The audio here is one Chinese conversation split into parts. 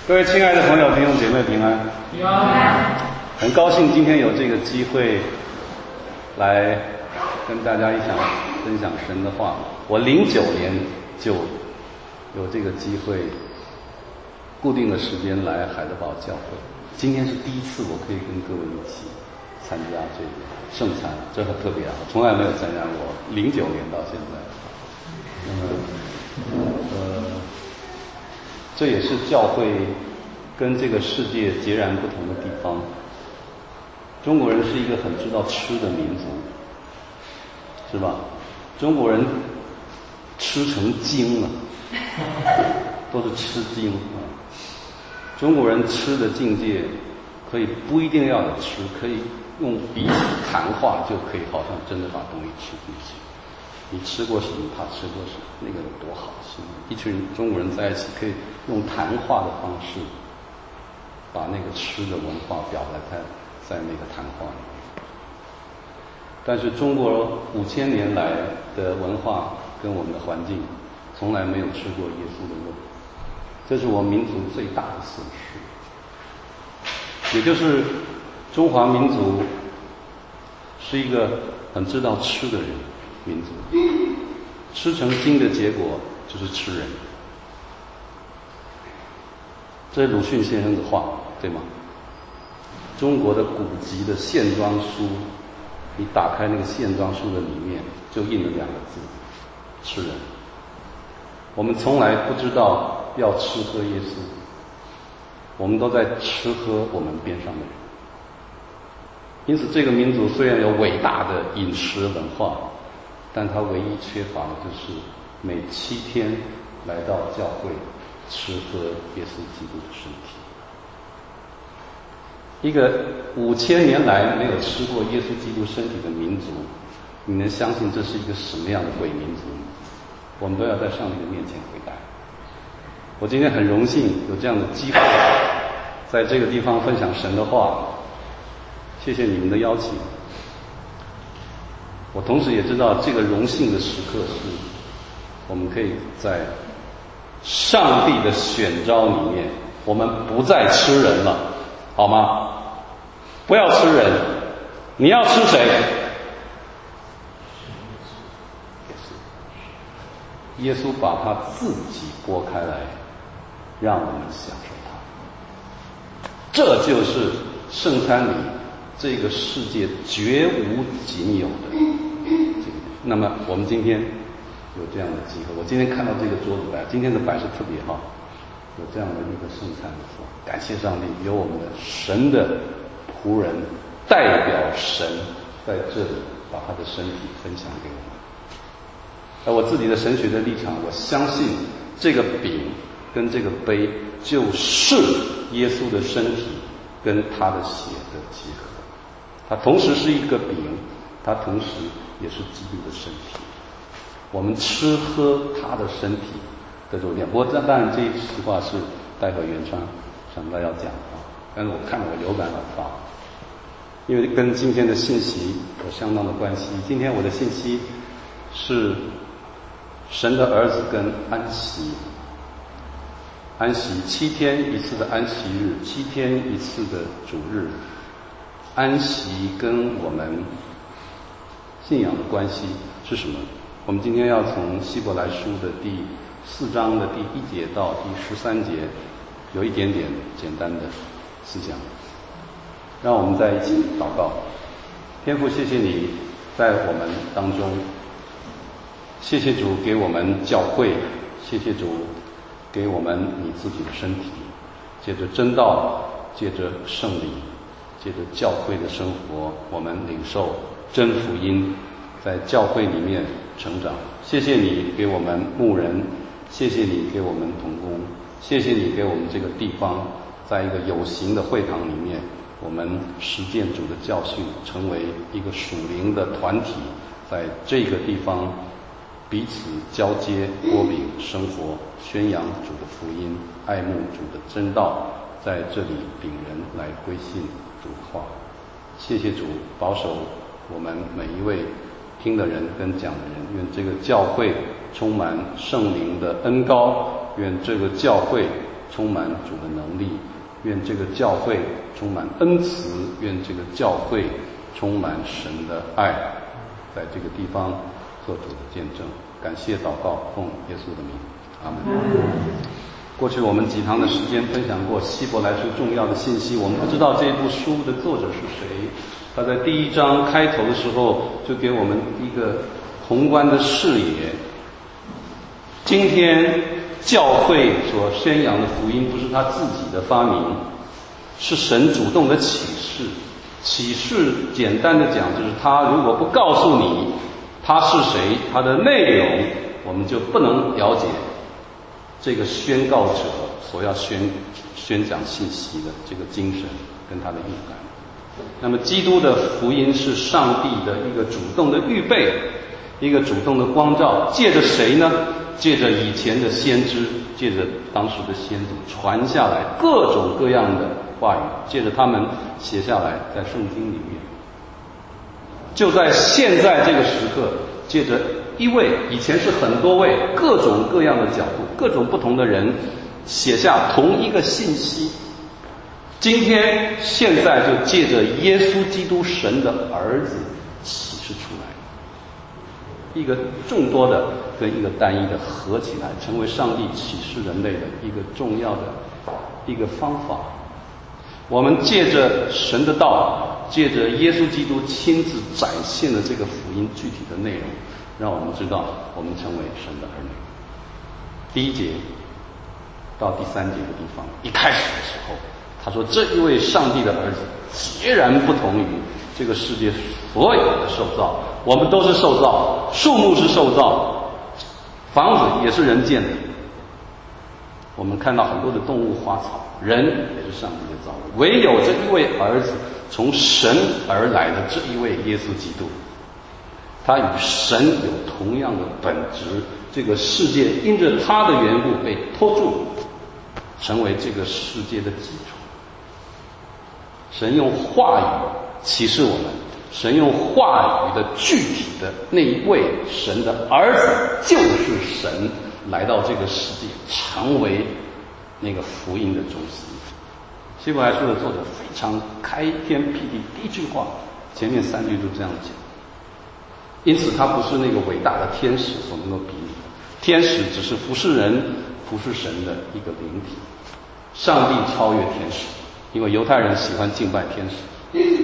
各位亲爱的朋友、弟兄姐妹平安。 平安。 很高兴今天有这个机会来跟大家一起分享神的话。我09年就有这个机会，固定的时间来海德堡教会。今天是第一次我可以跟各位一起参加这个圣餐，这很特别啊，从来没有参加过，09年到现在。这也是教会跟这个世界截然不同的地方。中国人是一个很知道吃的民族，是吧？中国人吃成精了，都是吃精啊。中国人吃的境界可以不一定要有吃，可以用彼此谈话就可以，好像真的把东西吃进去。你吃过什么？他吃过什么？那个有多好吃！一群中国人在一起，可以用谈话的方式，把那个吃的文化表达在那个谈话里面。但是中国5000年来的文化跟我们的环境，从来没有吃过耶稣的肉，这是我们民族最大的损失。也就是中华民族是一个很知道吃的人。民族吃成精的结果就是吃人，这是鲁迅先生的话，对吗？中国的古籍的线装书，你打开那个线装书的里面就印了2个字：吃人。我们从来不知道要吃喝耶稣，我们都在吃喝我们边上的人。因此这个民族虽然有伟大的饮食文化，但他唯一缺乏的就是每7天来到教会吃喝耶稣基督的身体。一个5000年来没有吃过耶稣基督身体的民族，你能相信这是一个什么样的伪民族呢？我们都要在上帝的面前悔改。我今天很荣幸有这样的机会在这个地方分享神的话，谢谢你们的邀请。我同时也知道这个荣幸的时刻是我们可以在上帝的选召里面，我们不再吃人了，好吗？不要吃人，你要吃谁？耶稣把他自己拨开来，让我们享受他。这就是圣餐里这个世界绝无仅有的。那么我们今天有这样的机会，我今天看到这个桌子摆，今天的摆设特别好，有这样的一个圣餐的时候，感谢上帝，有我们的神的仆人代表神在这里把他的身体分享给我们。而我自己的神学的立场，我相信这个饼跟这个杯就是耶稣的身体跟他的血的结合。它同时是一个饼，它同时也是基督的身体。我们吃喝他的身体的这种不过当然这一句话是待会原川想到要讲啊，但是我看了我有感而发，因为跟今天的信息有相当的关系。今天我的信息是神的儿子跟安息。安息7天一次的安息日，7天一次的主日。安息跟我们信仰的关系是什么？我们今天要从希伯来书的第4章的第1节到第13节有一点点简单的思想。让我们在一起祷告。天父，谢谢你在我们当中，谢谢主给我们教会，谢谢主给我们你自己的身体，借着真道，借着圣灵，借着教会的生活，我们领受真福音，在教会里面成长。谢谢你给我们牧人，谢谢你给我们同工，谢谢你给我们这个地方，在一个有形的会堂里面，我们实践主的教训，成为一个属灵的团体，在这个地方彼此交接拨饼生活，宣扬主的福音，爱慕主的真道，在这里领人来归信主的话。谢谢主保守我们每一位听的人跟讲的人，愿这个教会充满圣灵的恩膏，愿这个教会充满主的能力，愿这个教会充满恩慈，愿这个教会充满神的爱，在这个地方做主的见证。感谢祷告，奉耶稣的名，阿门。过去我们几堂的时间分享过希伯来书重要的信息，我们不知道这部书的作者是谁。他在第一章开头的时候就给我们一个宏观的视野。今天教会所宣扬的福音不是他自己的发明，是神主动的启示。启示简单的讲，就是他如果不告诉你他是谁，他的内容我们就不能了解这个宣告者所要宣讲信息的这个精神跟他的意涵。那么基督的福音是上帝的一个主动的预备，一个主动的光照，借着谁呢？借着以前的先知，借着当时的先祖传下来各种各样的话语，借着他们写下来在圣经里面。就在现在这个时刻，借着一位，以前是很多位，各种各样的角度，各种不同的人写下同一个信息。今天现在就借着耶稣基督神的儿子启示出来，一个众多的跟一个单一的合起来，成为上帝启示人类的一个重要的一个方法。我们借着神的道，借着耶稣基督亲自展现了这个福音具体的内容，让我们知道我们成为神的儿女。第一节到第三节的地方，一开始的时候他说，这一位上帝的儿子截然不同于这个世界所有的受造。我们都是受造，树木是受造，房子也是人建的，我们看到很多的动物花草，人也是上帝的造物。唯有这一位儿子，从神而来的这一位耶稣基督，他与神有同样的本质，这个世界因着他的缘故被托住，成为这个世界的基础。神用话语启示我们，神用话语的具体的那一位神的儿子，就是神来到这个世界，成为那个福音的中心。希伯来书的作者非常开天辟地，第一句话前面三句都这样讲。因此他不是那个伟大的天使所能够比拟的，天使只是服侍人服侍神的一个灵体，上帝超越天使，因为犹太人喜欢敬拜天使。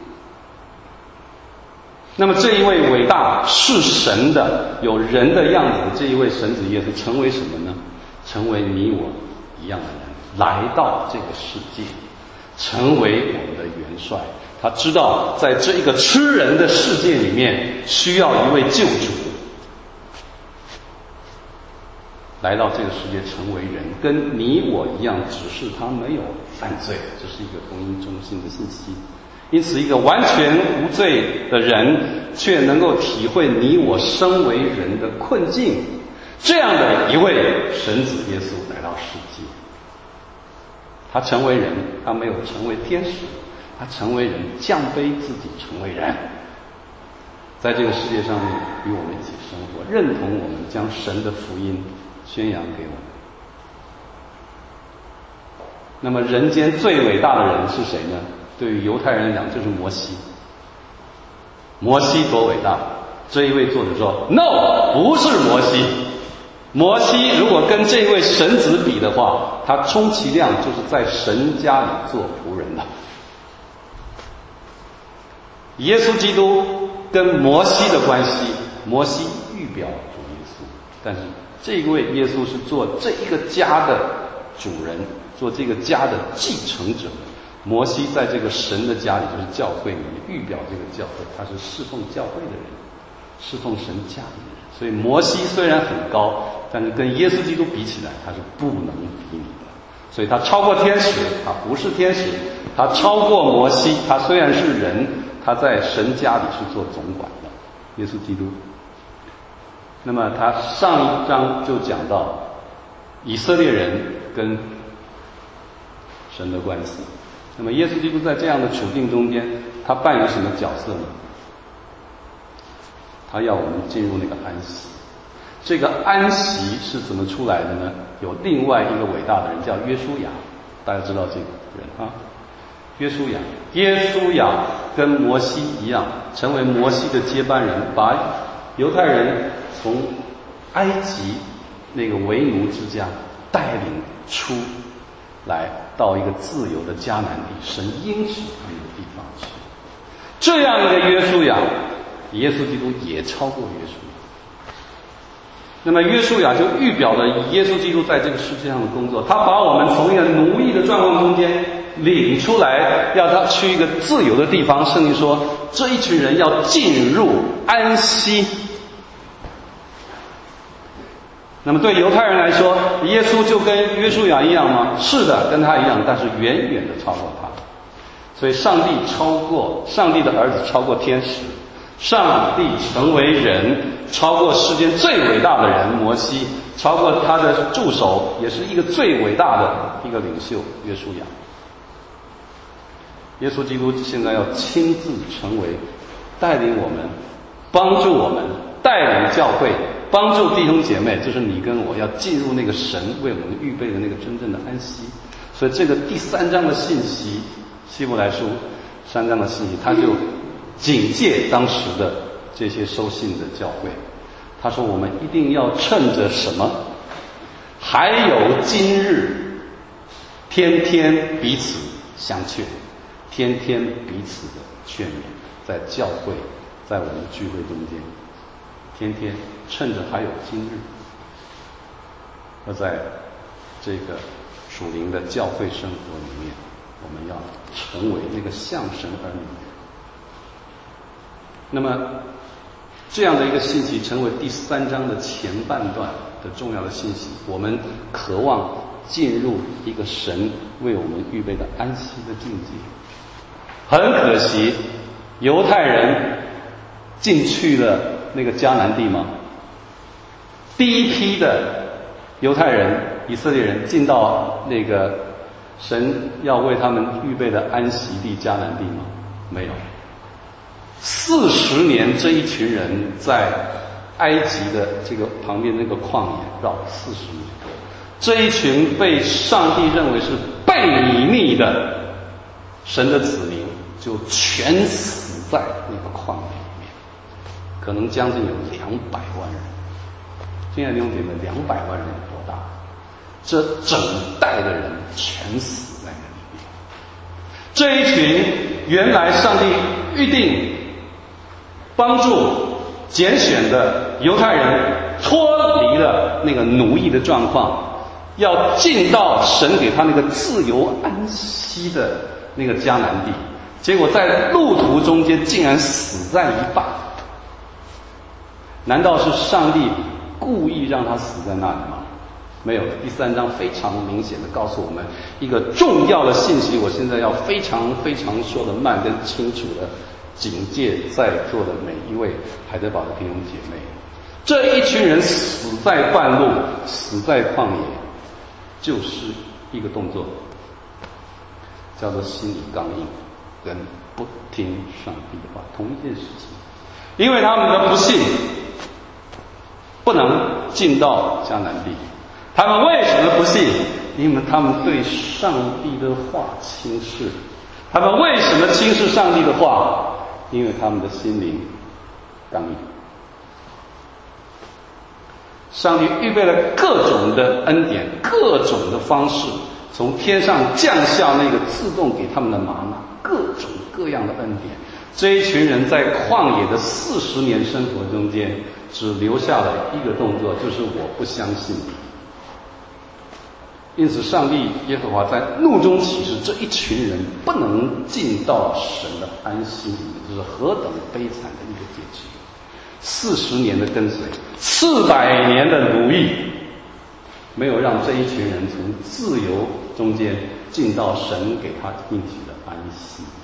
那么这一位伟大是神的有人的样子的这一位神子耶稣成为什么呢？成为你我一样的人，来到这个世界，成为我们的元帅。他知道在这一个吃人的世界里面需要一位救主，来到这个世界成为人，跟你我一样，只是他没有犯罪，这是一个福音中心的信息。因此一个完全无罪的人却能够体会你我身为人的困境，这样的一位神子耶稣来到世界，他成为人，他没有成为天使，他成为人，降卑自己成为人，在这个世界上面与我们一起生活，认同我们，将神的福音宣扬给我们。那么人间最伟大的人是谁呢？对于犹太人来讲，就是摩西。摩西多伟大！这一位作者说 No， 不是摩西。摩西如果跟这一位神子比的话，他充其量就是在神家里做仆人的。耶稣基督跟摩西的关系，摩西预表主耶稣，但是这一位耶稣是做这一个家的主人，做这个家的继承者。摩西在这个神的家里，就是教会里面预表这个教会，他是侍奉教会的人，侍奉神家里的人。所以摩西虽然很高，但是跟耶稣基督比起来，他是不能比拟的。所以他超过天使，他不是天使，他超过摩西，他虽然是人，他在神家里是做总管的，耶稣基督。那么他上一章就讲到以色列人跟神的关系。那么耶稣基督在这样的处境中间，他扮演什么角色呢？他要我们进入那个安息。 这个安息是怎么出来的呢？有另外一个伟大的人叫约书亚，大家知道这个人啊？约书亚跟摩西一样，成为摩西的接班人，把犹太人从埃及那个为奴之家带领出来，到一个自由的迦南地，神应许他们的地方去。这样一个约书亚，耶稣基督也超过约书亚。那么约书亚就预表了耶稣基督在这个世界上的工作，他把我们从一个奴役的状况中间领出来，要他去一个自由的地方。圣经说，这一群人要进入安息。那么对犹太人来说，耶稣就跟约书亚一样吗？是的，跟他一样，但是远远的超过他。所以上帝的儿子超过天使，上帝成为人，超过世间最伟大的人摩西，超过他的助手，也是一个最伟大的一个领袖约书亚。耶稣基督现在要亲自成为带领我们，帮助我们，带领教会，帮助弟兄姐妹，就是你跟我要进入那个神为我们预备的那个真正的安息。所以这个第3章的信息，希伯来书3章的信息，他就警戒当时的这些收信的教会。他说，我们一定要趁着什么？还有今日，天天彼此相劝，天天彼此的劝勉，在教会，在我们的聚会中间，天天趁着还有今日，而在这个属灵的教会生活里面，我们要成为那个像神儿女。那么这样的一个信息成为第3章的前半段的重要的信息，我们渴望进入一个神为我们预备的安息的境界。很可惜，犹太人进去了那个迦南地吗？第一批的犹太人、以色列人进到那个神要为他们预备的安息地迦南地吗？没有。40年，这一群人在埃及的这个旁边那个旷野绕40年，这一群被上帝认为是悖逆的神的子民，就全死在那个旷野里面，可能将近有200万人。亲爱的弟兄姐妹，200万人有多大？这整代的人全死在那里面。这一群原来上帝预定帮助拣选的犹太人脱离了那个奴役的状况，要进到神给他那个自由安息的那个迦南地，结果在路途中间竟然死在一半。难道是上帝故意让他死在那里吗？没有。第3章非常明显的告诉我们一个重要的信息，我现在要非常非常说的慢跟清楚的警戒在座的每一位海德堡的弟兄姐妹，这一群人死在半路，死在旷野，就是一个动作，叫做心理刚硬跟不听上帝的话，同一件事情。因为他们的不信，不能进到迦南地。他们为什么不信？因为他们对上帝的话轻视。他们为什么轻视上帝的话？因为他们的心灵刚硬。上帝预备了各种的恩典，各种的方式，从天上降下那个自动给他们的玛纳，各种各样的恩典。这一群人在旷野的40年生活中间，只留下了一个动作，就是我不相信你。因此上帝耶和华在怒中起誓，这一群人不能进到神的安息里面，这是何等悲惨的一个结局。40年的跟随，400年的奴役，没有让这一群人从自由中间进到神给他应许的安息里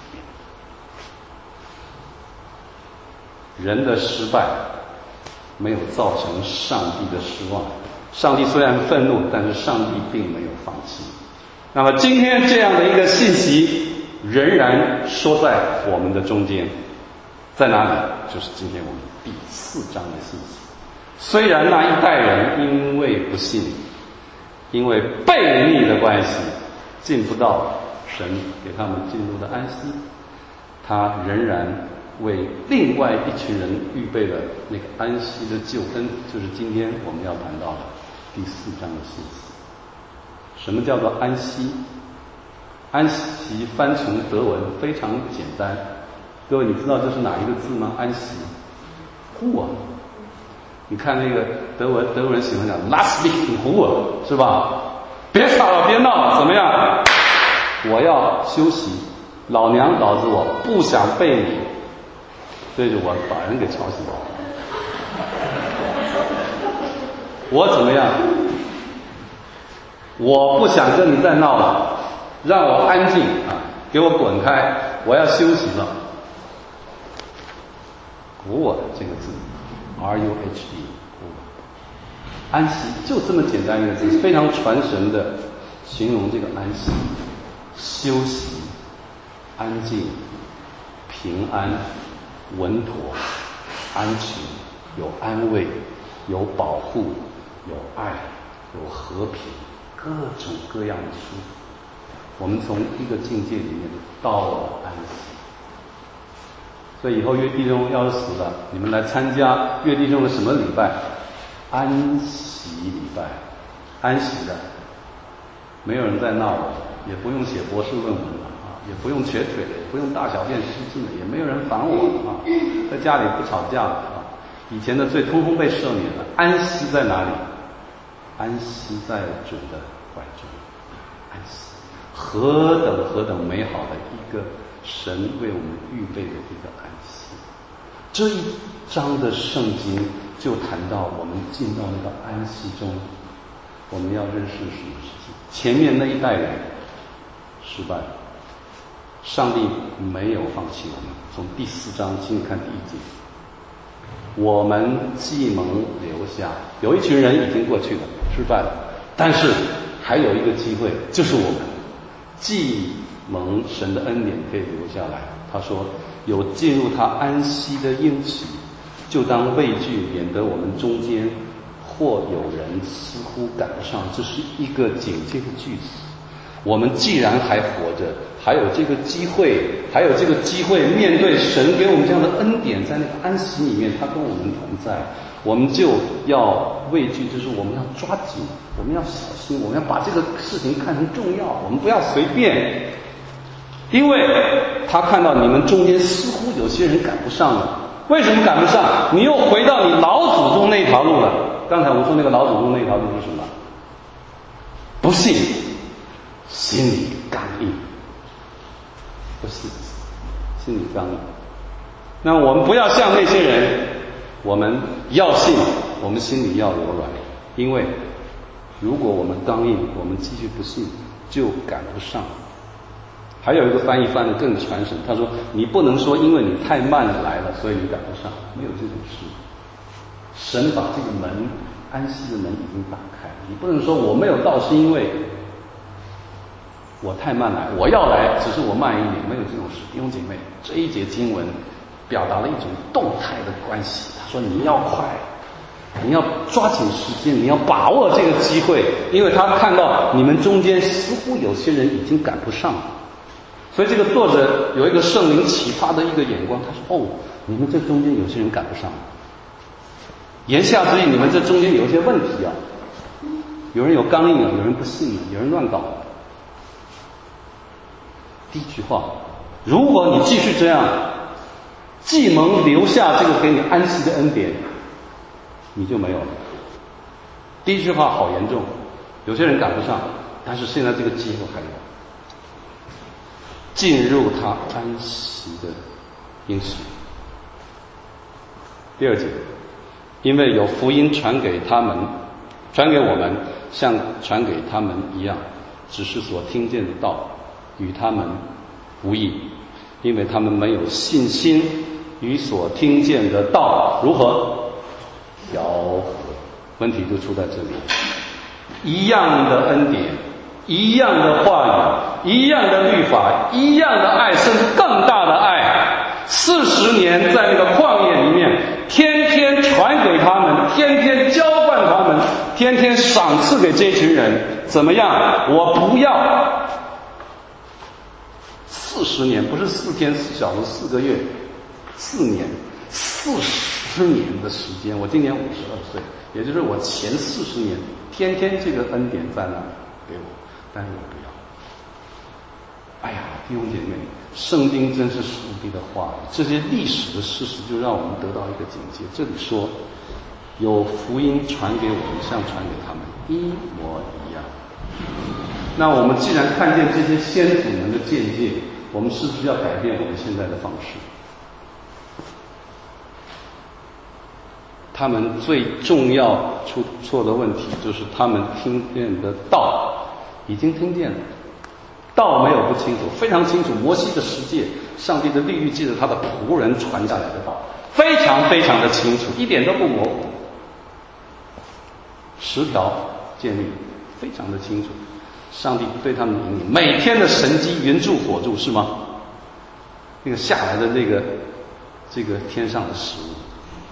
面。人的失败没有造成上帝的失望。上帝虽然愤怒，但是上帝并没有放弃。那么今天这样的一个信息仍然说在我们的中间，在哪里？就是今天我们第4章的信息。 虽然那一代人因为不信，因为悖逆的关系，进不到神给他们进入的安息，他仍然为另外一群人预备了那个安息的救恩，就是今天我们要谈到的第4章的信息。什么叫做安息？安息翻成德文非常简单，各位你知道这是哪一个字吗？安息，Ruhe。你看那个德文人喜欢讲 Lass mich in Ruhe， 是吧？别吵了，别闹了，怎么样？我要休息，老娘导致我不想背你，所以就我把人给吵醒了。我怎么样？我不想跟你再闹了，让我安静啊，给我滚开，我要休息了。Ruhe这个字 ，R-U-H-E， 安息，就这么简单一个字，非常传神的形容这个安息，休息、安静、平安、稳妥、安全，有安慰，有保护，有爱，有和平，各种各样的舒服。我们从一个境界里面到了安息。所以以后约弟兄要是死了，你们来参加约弟兄的什么礼拜？安息礼拜，安息的，没有人再闹了，也不用写博士论文了啊，也不用瘸腿了，也不用大小便失禁了，也没有人烦我了啊，在家里不吵架了啊，以前的罪通通被赦免了。安息在哪里？安息在主的怀中，安息，何等美好的一个神为我们预备的一个安息。这一章的圣经就谈到我们进到那个安息中，我们要认识什么事情。前面那一代人失败了，上帝没有放弃我们。从第4章请你看第1节，我们既蒙留下，有一群人已经过去了，失败了，但是还有一个机会，就是我们既蒙神的恩典可以留下来。他说有进入他安息的应许，就当畏惧，免得我们中间或有人似乎赶不上。这是一个警戒的句子。我们既然还活着，还有这个机会面对神给我们这样的恩典，在那个安息里面他跟我们同在，我们就要畏惧，就是我们要抓紧，我们要小心，我们要把这个事情看成重要，我们不要随便。因为他看到你们中间似乎有些人赶不上了。为什么赶不上？你又回到你老祖宗那条路了。刚才我们说那个老祖宗那条路是什么？不信，心里刚硬。不信，心里刚硬。那我们不要像那些人，我们要信，我们心里要柔软。因为如果我们刚硬，我们继续不信，就赶不上。还有一个翻译翻得更传神，他说你不能说因为你太慢来了所以你赶不上，没有这种事。神把这个门，安息的门已经打开，你不能说我没有到是因为我太慢来，我要来只是我慢一点，没有这种事。弟兄姐妹，这一节经文表达了一种动态的关系。他说你要快，你要抓紧时间，你要把握这个机会，因为他看到你们中间似乎有些人已经赶不上了。所以这个作者有一个圣灵启发的一个眼光，他说你们这中间有些人赶不上了，言下之意你们这中间有一些问题啊，有人有刚硬啊，有人不信啊，有人乱搞啊。第一句话，如果你继续这样，既蒙留下这个给你安息的恩典，你就没有了。第一句话好严重，有些人赶不上，但是现在这个机会还有，进入他安息的应许。第2节，因为有福音传给他们，传给我们，像传给他们一样，只是所听见的道与他们无异，因为他们没有信心，与所听见的道如何调和。问题就出在这里，一样的恩典，一样的话语，一样的律法，一样的爱，甚至更大的爱，40年在那个旷野里面天天重传给他们，天天浇灌他们，天天赏赐给这群人，怎么样？我不要40年，不是4天4小时4个月，4年，40年的时间。我今年52岁，也就是我前40年天天这个恩典在那给我，但是我不要。哎呀，弟兄姐妹，圣经真是上帝的话语，这些历史的事实就让我们得到一个警戒。这里说有福音传给我们，像传给他们一模一样。那我们既然看见这些先祖们的见解，我们是不是要改变我们现在的方式？他们最重要出错的问题就是他们听见的道已经听见了，道没有不清楚，非常清楚。摩西的十诫，上帝的律例，记着他的仆人传下来的道，非常非常的清楚，一点都不模糊。10条诫律非常的清楚，上帝对他们引领，每天的神迹云柱火柱是吗？那个下来的这个天上的食物，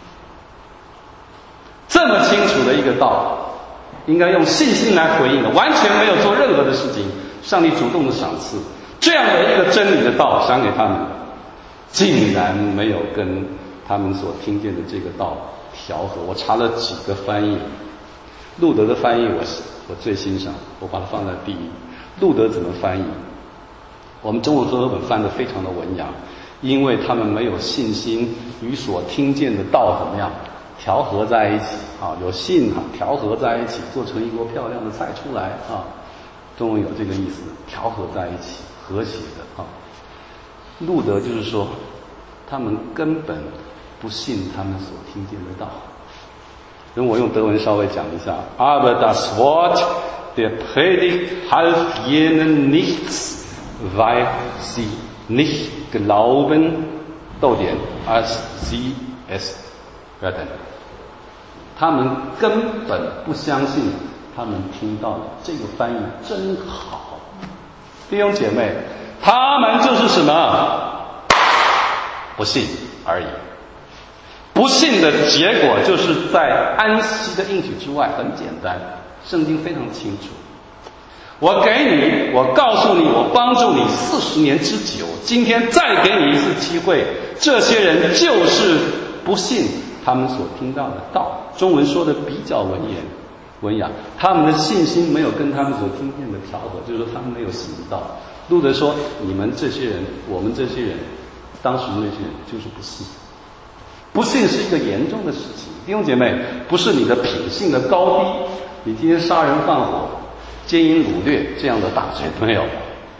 这么清楚的一个道，应该用信心来回应的，完全没有做任何的事情，上帝主动的赏赐这样的一个真理的道赏给他们，竟然没有跟他们所听见的这个道调和。我查了几个翻译，路德的翻译我最欣赏，我把它放在第一。路德怎么翻译？我们中文和合本翻得非常的文雅，因为他们没有信心与所听见的道怎么样调和在一起啊，有信调和在一起，做成一锅漂亮的菜出来啊。中文有这个意思，调和在一起，和谐的啊。路德就是说，他们根本不信他们所听见的道。跟我用德文稍微讲一下 ，Aber das Wort der Predigt half jenen nichts, weil sie nicht glauben, als sie es hörten。他们根本不相信他们听到的。这个翻译真好，弟兄姐妹，他们就是什么？不信而已。不信的结果就是在安息的应许之外，很简单，圣经非常清楚。我给你，我告诉你，我帮助你40年之久，今天再给你一次机会，这些人就是不信他们所听到的道。中文说的比较文雅，他们的信心没有跟他们所听见的调和，就是说他们没有行道。路德说，你们这些人，我们这些人，当时那些人就是不信。不信是一个严重的事情，弟兄姐妹，不是你的品性的高低，你今天杀人放火、奸淫掳掠这样的大罪没有。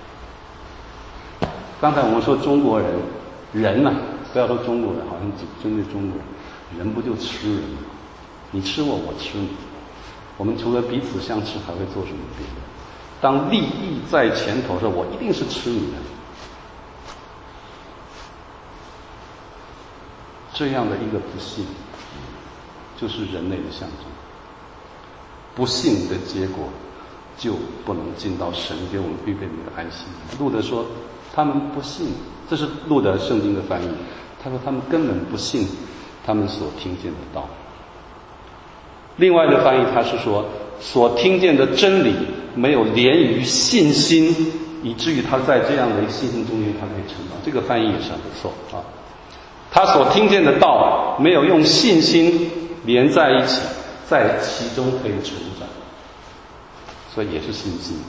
刚才我们说中国人啊，不要说中国人，好像只针对中国人不就吃人吗？你吃我，我吃你，我们除了彼此相吃，还会做什么别的？当利益在前头的时候，我一定是吃你的。这样的一个不信，就是人类的象征。不信的结果，就不能进到神给我们预备的安息。路德说，他们不信，这是路德圣经的翻译。他说他们根本不信他们所听见的道。另外的翻译，他是说所听见的真理没有连于信心，以至于他在这样的一个信心中间，他可以成长。这个翻译也是很不错啊。他所听见的道没有用信心连在一起，在其中可以成长，所以也是信心。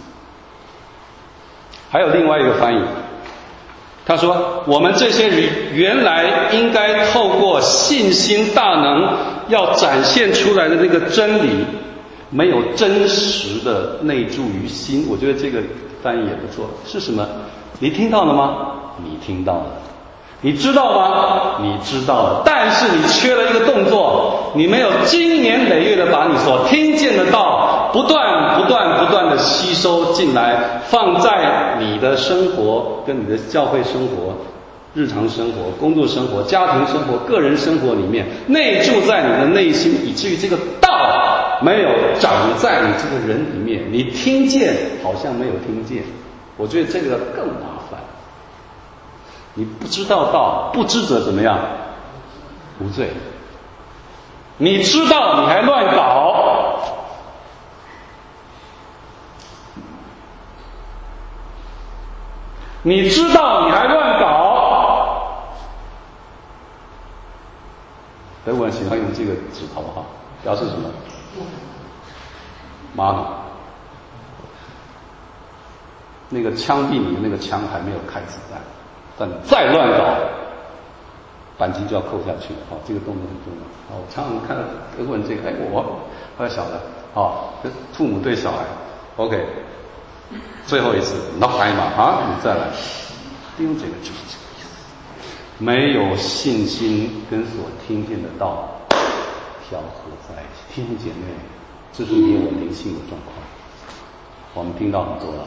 还有另外一个翻译，他说我们这些人原来应该透过信心大能要展现出来的那个真理，没有真实的内住于心。我觉得这个翻译也不错。是什么？你听到了吗？你听到了。你知道吗？你知道了，但是你缺了一个动作，你没有经年累月的把你所听见的道不断的吸收进来，放在你的生活跟你的教会生活、日常生活、工作生活、家庭生活、个人生活里面内住在你的内心，以至于这个道没有长在你这个人里面，你听见好像没有听见。我觉得这个更麻烦。你不知道道，不知者怎么样？无罪。 你知道你还乱搞，你知道你还乱搞。德国人喜欢用这个指头哈，表示什么？妈妈，那个枪毙你的那个枪还没有开子弹，但你再乱搞，扳机就要扣下去了。好，这个动作很重要。好，我常常看到德国人这个，我后来晓得，好，父母对小孩 ，OK， 最后一次，那还嘛啊，你再来，利用这个就是这个意思。没有信心跟所听见的道调和在一起，弟兄姐妹，这是你我灵性的状况。我们听到很多了，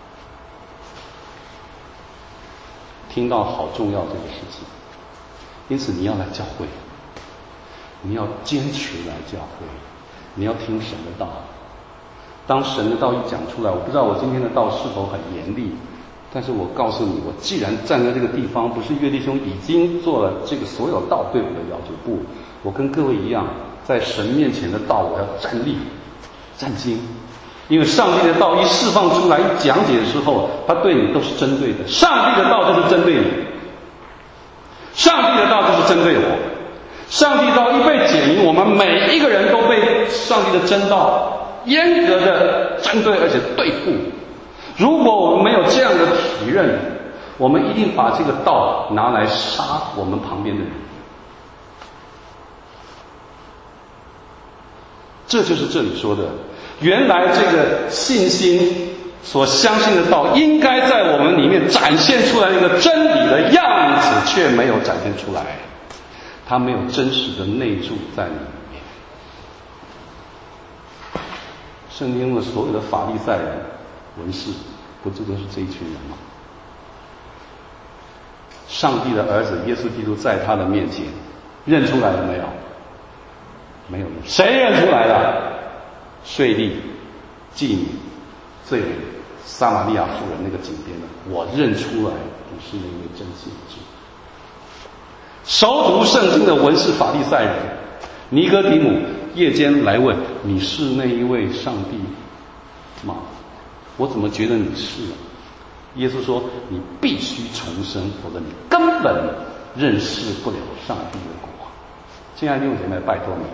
听到好重要这个事情，因此你要来教会，你要坚持来教会，你要听神的道。当神的道一讲出来，我不知道我今天的道是否很严厉，但是我告诉你，我既然站在这个地方，不是岳弟兄已经做了这个所有道对我的要求，不，我跟各位一样，在神面前的道我要站立站精，因为上帝的道一释放出来一讲解的时候，他对你都是针对的。上帝的道就是针对你，上帝的道就是针对我。上帝道一被解明，我们每一个人都被上帝的真道严格的针对而且对付。如果我们没有这样的体认，我们一定把这个道拿来杀我们旁边的人。这就是这里说的，原来这个信心所相信的道应该在我们里面展现出来一个真理的样子，却没有展现出来，它没有真实的内住在里面。圣经中的所有的法利赛人、文士，不就都是这一群人吗？上帝的儿子耶稣基督在他的面前认出来了没有？没有人。谁认出来了？税吏、妓女、罪人、撒玛利亚妇人那个井边的，我认出来你是那位真信主。熟读圣经的文士法利赛人尼哥底母夜间来问，你是那一位上帝吗？我怎么觉得你是呢？耶稣说，你必须重生，否则你根本认识不了上帝的国。亲爱的弟兄姐妹，拜托你，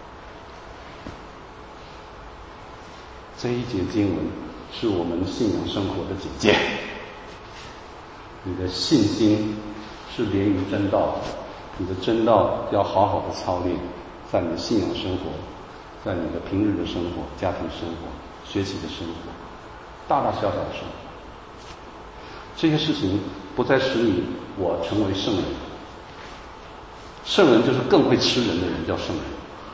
这一节经文是我们信仰生活的警戒。你的信心是连于真道，你的真道要好好的操练，在你的信仰生活，在你的平日的生活、家庭生活、学习的生活，大大小小的生活，这些事情不再使你我成为圣人。圣人就是更会吃人的人，叫圣人。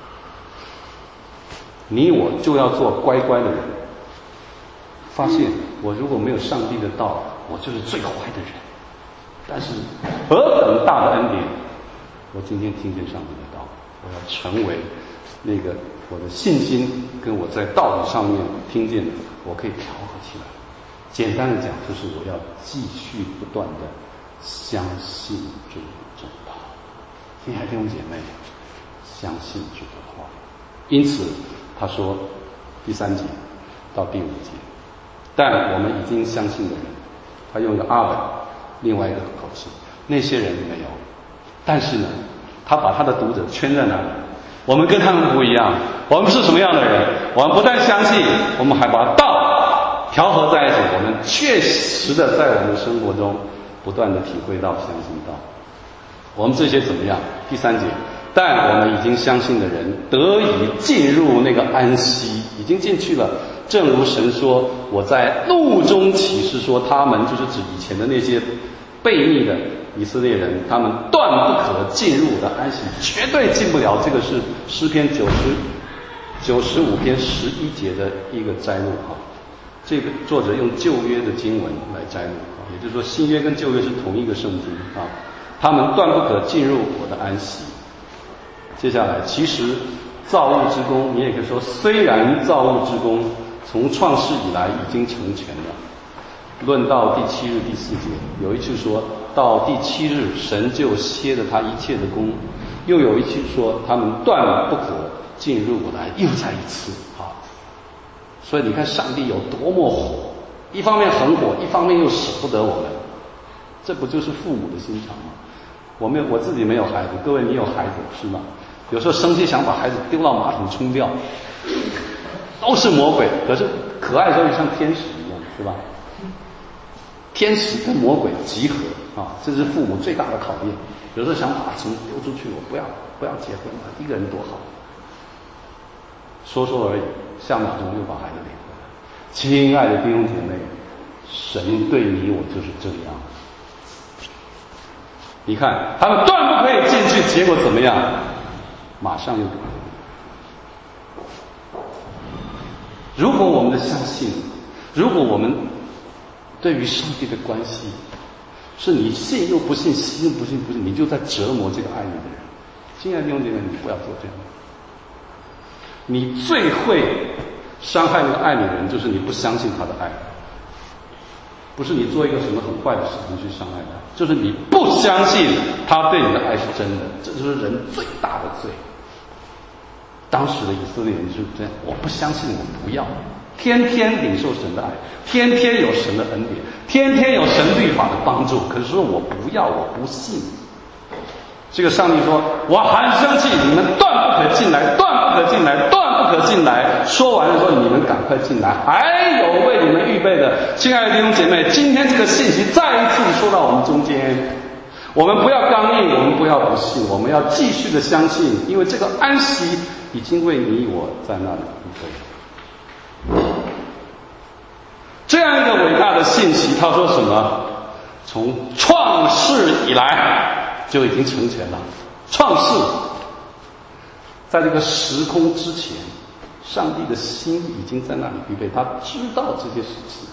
你我就要做乖乖的人，发现我如果没有上帝的道，我就是最坏的人。但是何等大的恩典，我今天听见上帝的道，我要成为那个我的信心跟我在道理上面听见的，我可以调和起来。简单的讲，就是我要继续不断的相信主的真道。亲爱的弟兄姐妹，相信主的话。因此他说第3节到第5节，但我们已经相信的人，他用一个阿本另外一个口气，那些人没有。但是呢，他把他的读者圈在哪里？我们跟他们不一样，我们是什么样的人？我们不但相信，我们还把道调和在一起，我们确实的在我们的生活中不断的体会到相信道。我们这些怎么样？第3节，但我们已经相信的人得以进入那个安息，已经进去了。正如神说，我在怒中启示说，他们就是指以前的那些悖逆的以色列人，他们断不可进入我的安息，绝对进不了。这个是诗篇95篇11节的一个摘录哈。这个作者用旧约的经文来摘录，也就是说新约跟旧约是同一个圣经啊。他们断不可进入我的安息。接下来，其实造物之功，你也可以说，虽然造物之功从创世以来已经成全了，论到第7日第4节，有一句说到第7日，神就歇了他一切的功， 又有一句说他们断不可进入我的爱，又再一次啊！所以你看上帝有多么火，一方面很火，一方面又舍不得我们，这不就是父母的心肠吗？我自己没有孩子，各位你有孩子是吗？有时候生气想把孩子丢到马桶冲掉，都是魔鬼，可是可爱的时候就像天使一样，是吧？天使跟魔鬼集合啊，这是父母最大的考验。有时候想把虫丢出去，我不要结婚了，一个人多好。说说而已，下秒钟又把孩子领回来。亲爱的弟兄姐妹，神对你我就是这样。你看他们断不可以进去，结果怎么样？马上又给。如果我们的相信，如果我们对于上帝的关系是你信又不信，信又不信，你就在折磨这个爱你的人。亲爱的弟兄姐妹，你不要做这样。你最会伤害那个爱你的人，就是你不相信他的爱，不是你做一个什么很坏的事情去伤害他，就是你不相信他对你的爱是真的，这就是人最大的罪。当时的以色列人就是这样，我不相信，我不要，天天领受神的爱，天天有神的恩典，天天有神律法的帮助，可是说我不要，我不信。这个上帝说，我很生气，你们断不可进来，断不可进来，断不可进来。说完了说，你们赶快进来，还有为你们预备的。亲爱的弟兄姐妹，今天这个信息再一次说到我们中间，我们不要刚硬，我们不要不信，我们要继续的相信，因为这个安息已经为你我在那里预备。这样一个伟大的信息，他说什么？从创世以来就已经成全了。创世在这个时空之前，上帝的心已经在那里预备，他知道这些事情。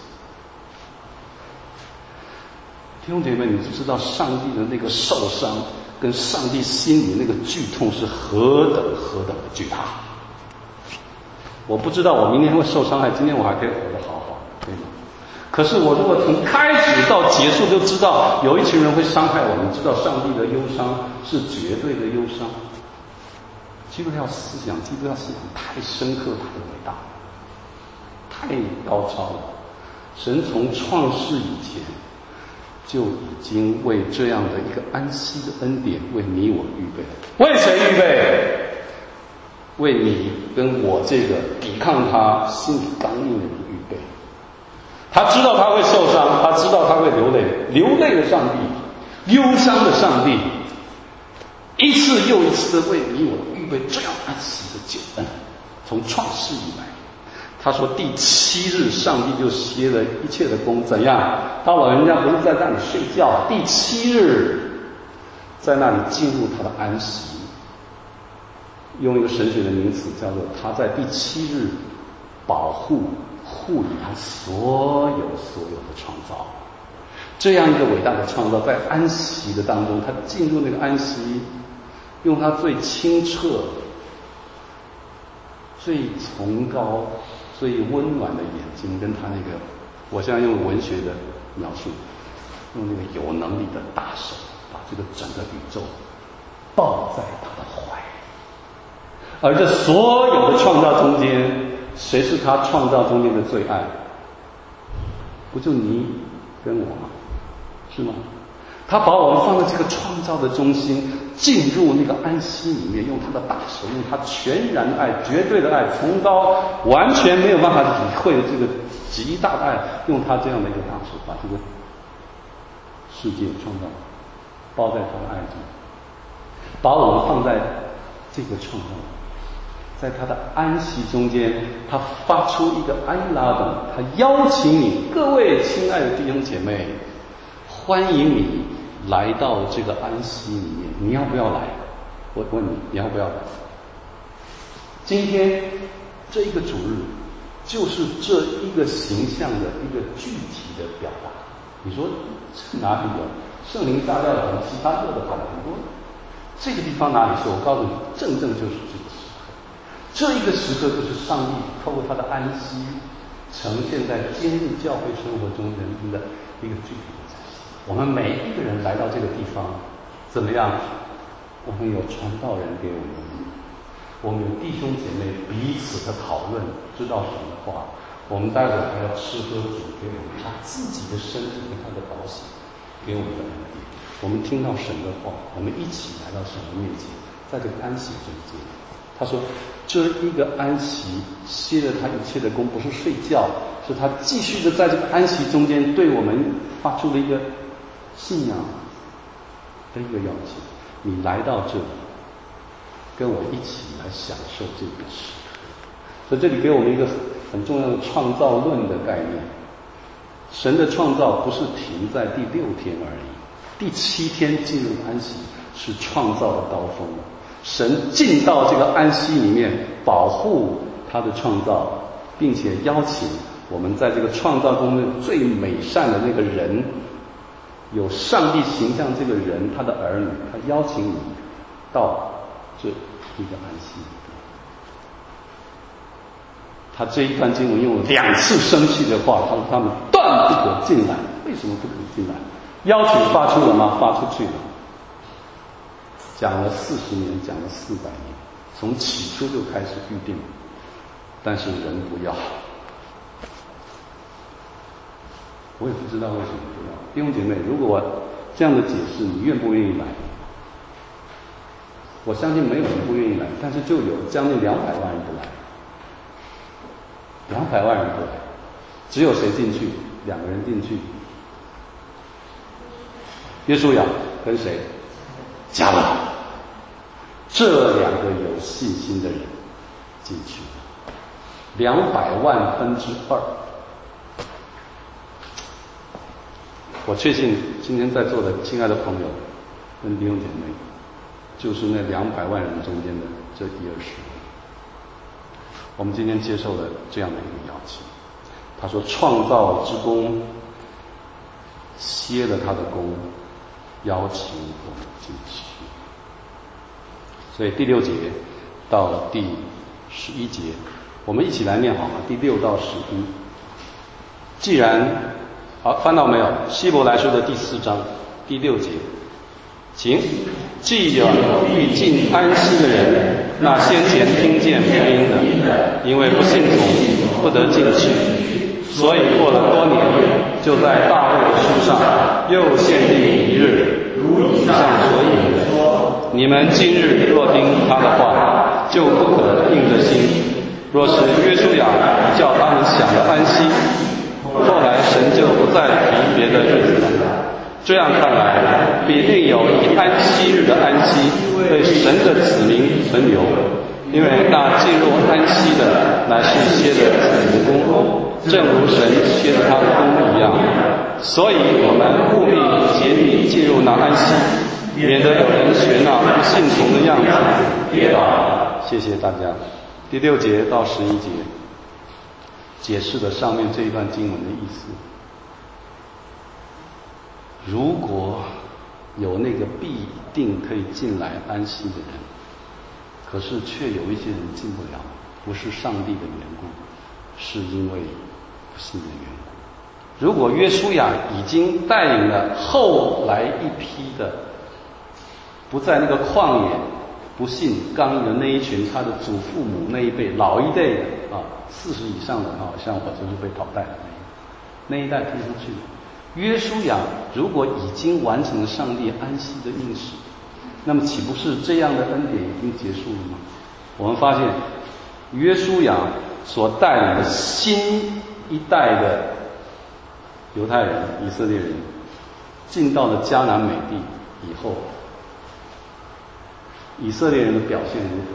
弟兄姐妹，你知道上帝的那个受伤跟上帝心里那个剧痛是何等的巨大。我不知道我明天会受伤害，今天我还可以活得好好，对吗？可是我如果从开始到结束就知道有一群人会伤害我们，知道上帝的忧伤是绝对的忧伤。基督教思想，基督教信仰太深刻，太伟大，太高超了。神从创世以前就已经为这样的一个安息的恩典为你我预备。为谁预备？为你跟我这个抵抗他心里刚硬的人预备。他知道他会受伤，他知道他会流泪，流泪的上帝，忧伤的上帝，一次又一次的为你我预备这样安息的救恩。从创世以来，他说第7日上帝就歇了一切的工，怎样？他老人家不是在那里睡觉，第7日在那里进入他的安息。用一个神学的名词叫做他在第7日保护护理他所有的创造。这样一个伟大的创造，在安息的当中，他进入那个安息，用他最清澈最崇高最温暖的眼睛，跟他那个，我现在用文学的描述，用那个有能力的大手，把这个整个宇宙抱在他的怀。而这所有的创造中间，谁是他创造中间的最爱？不就你跟我吗？是吗？他把我们放在这个创造的中心，进入那个安息里面，用他的大手，用他全然的爱，绝对的爱，崇高完全没有办法理会的这个极大的爱，用他这样的一个大手，把这个世界创造包在他的爱中，把我们放在这个创造，在他的安息中间，他发出一个安拉的，他邀请你，各位亲爱的弟兄姐妹，欢迎你来到这个安息里面，你要不要来？我问你，你要不要来？今天这一个主日，就是这一个形象的一个具体的表达。你说这哪里有？圣灵大料很其他热的很多，这个地方哪里是？我告诉你，正就是这个时刻。这一个时刻就是上帝透过他的安息，呈现在今日教会生活中人的一个具体的展现。我们每一个人来到这个地方，怎么样？ 我们有传道人给我们，我们有弟兄姐妹彼此的讨论，知道神的话。我们待会儿还要吃喝主给我们他自己的身体和他的宝血给我们的恩典。我们听到神的话，我们一起来到神的面前，在这个安息中间，他说这一个安息歇了他一切的功，不是睡觉，是他继续的在这个安息中间对我们发出了一个信仰的一个邀请。你来到这里，跟我一起来享受这个时刻。所以这里给我们一个很重要的创造论的概念。神的创造不是停在第6天而已，第7天进入安息是创造的高峰。神进到这个安息里面，保护他的创造，并且邀请我们在这个创造中的最美善的那个人，有上帝形象这个人，他的儿女，他邀请你到这一个安息。他这一段经文用了2次生气的话，他说他们断不可进来。为什么不可进来？邀请发出了吗？发出去了。讲了40年，讲了400年，从起初就开始预定，但是人不要。我也不知道为什么不要。弟兄姐妹，如果我这样的解释，你愿不愿意来？我相信没有人不愿意来，但是就有将近200万人不来。200万人不来，只有谁进去？2个人进去，约书亚跟谁？迦勒。这2个有信心的人进去，200万分之2。我确信今天在座的亲爱的朋友跟弟兄姐妹，就是那200万人中间的这1-20人。我们今天接受了这样的一个邀请。他说创造之功歇了他的功，邀请我们进去。所以第6节到第11节，我们一起来念好吗？第6到11。既然好，翻到没有？希伯来书的第4章第6节，请。既有欲进安息的人，那先前听见福音的，因为不信从，不得进去，所以过了多年，就在大卫的书上又限定一日，如以上所引的说：你们今日若听他的话，就不可硬着心。若是约书亚叫他们享了安息，后来神就不再提别的日子了。这样看来，必定有一安息日的安息对神的子民存留，因为那进入安息的乃是歇了自己的功，正如神歇了他的功一样。所以我们务必竭力进入那安息，免得有人学那不信从的样子跌倒。谢谢大家。第6节到11节解释了上面这一段经文的意思。如果有那个必定可以进来安息的人，可是却有一些人进不了，不是上帝的缘故，是因为不信的缘故。如果约书亚已经带领了后来一批的不在那个旷野不信刚硬的那一群，他的祖父母那一辈老一辈的40以上的像我就是被淘汰的那一代踢出去。约书亚如果已经完成了上帝安息的应许，那么岂不是这样的恩典已经结束了吗？我们发现约书亚所带领的新一代的犹太人、以色列人进到了迦南美地以后，以色列人的表现如何？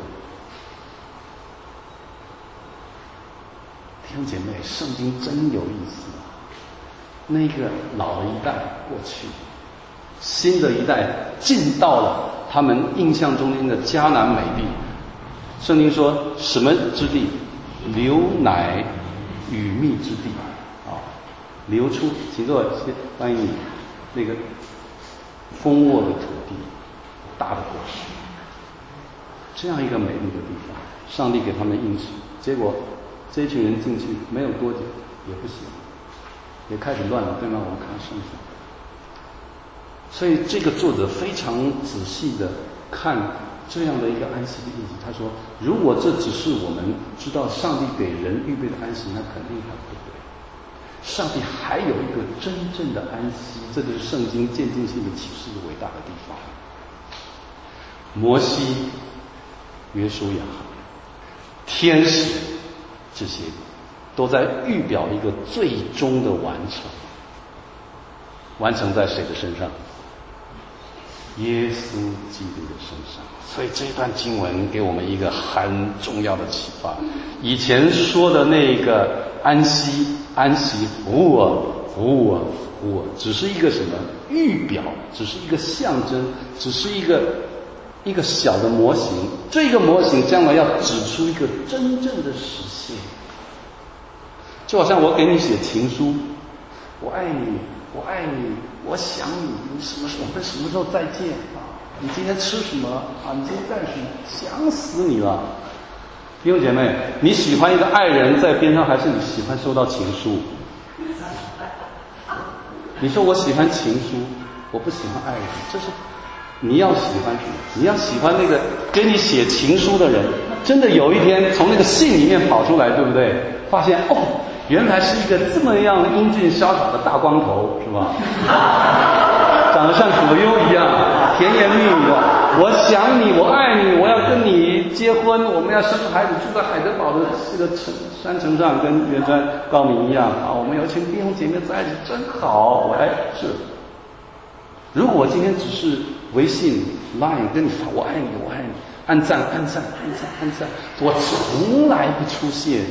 弟兄姐妹，圣经真有意思啊！那个老的一代过去，新的一代进到了他们印象中间的迦南美地。圣经说什么之地？流奶与蜜之地流出，请坐，欢迎你。那个丰沃的土地，大的果实，这样一个美丽的地方，上帝给他们应许。结果这一群人进去没有多久也不行，也开始乱了，对吗？我们看圣经。所以这个作者非常仔细的看这样的一个安息的意义。他说，如果这只是我们知道上帝给人预备的安息，那肯定还不对。上帝还有一个真正的安息，这就是圣经渐进性的启示的伟大的地方。摩西、约书亚、天使，这些都在预表一个最终的完成。完成在谁的身上？耶稣基督的身上。所以这一段经文给我们一个很重要的启发。以前说的那个安息，服我，只是一个什么预表，只是一个象征，只是一个小的模型。这个模型将来要指出一个真正的实现。就好像我给你写情书，我爱你，我爱你，我想你，我们什么时候再见啊？你今天吃什么啊？你今天干什么？想死你了！弟兄姐妹，你喜欢一个爱人在边上，还是你喜欢收到情书？你说我喜欢情书，我不喜欢爱人，这是你要喜欢什么？你要喜欢那个给你写情书的人，真的有一天从那个信里面跑出来，对不对？发现原来是一个这么样英俊潇洒的大光头，是吧？长得像左右一样，甜言蜜语的。我想你，我爱你，我要跟你结婚，我们要生孩子，住在海德堡的这个山城上，跟原川高明一样啊！我们有请弟兄姐妹在一起，真好。是。如果我今天只是微信 Line 跟你发我爱你，我爱你，按赞，我从来不出现。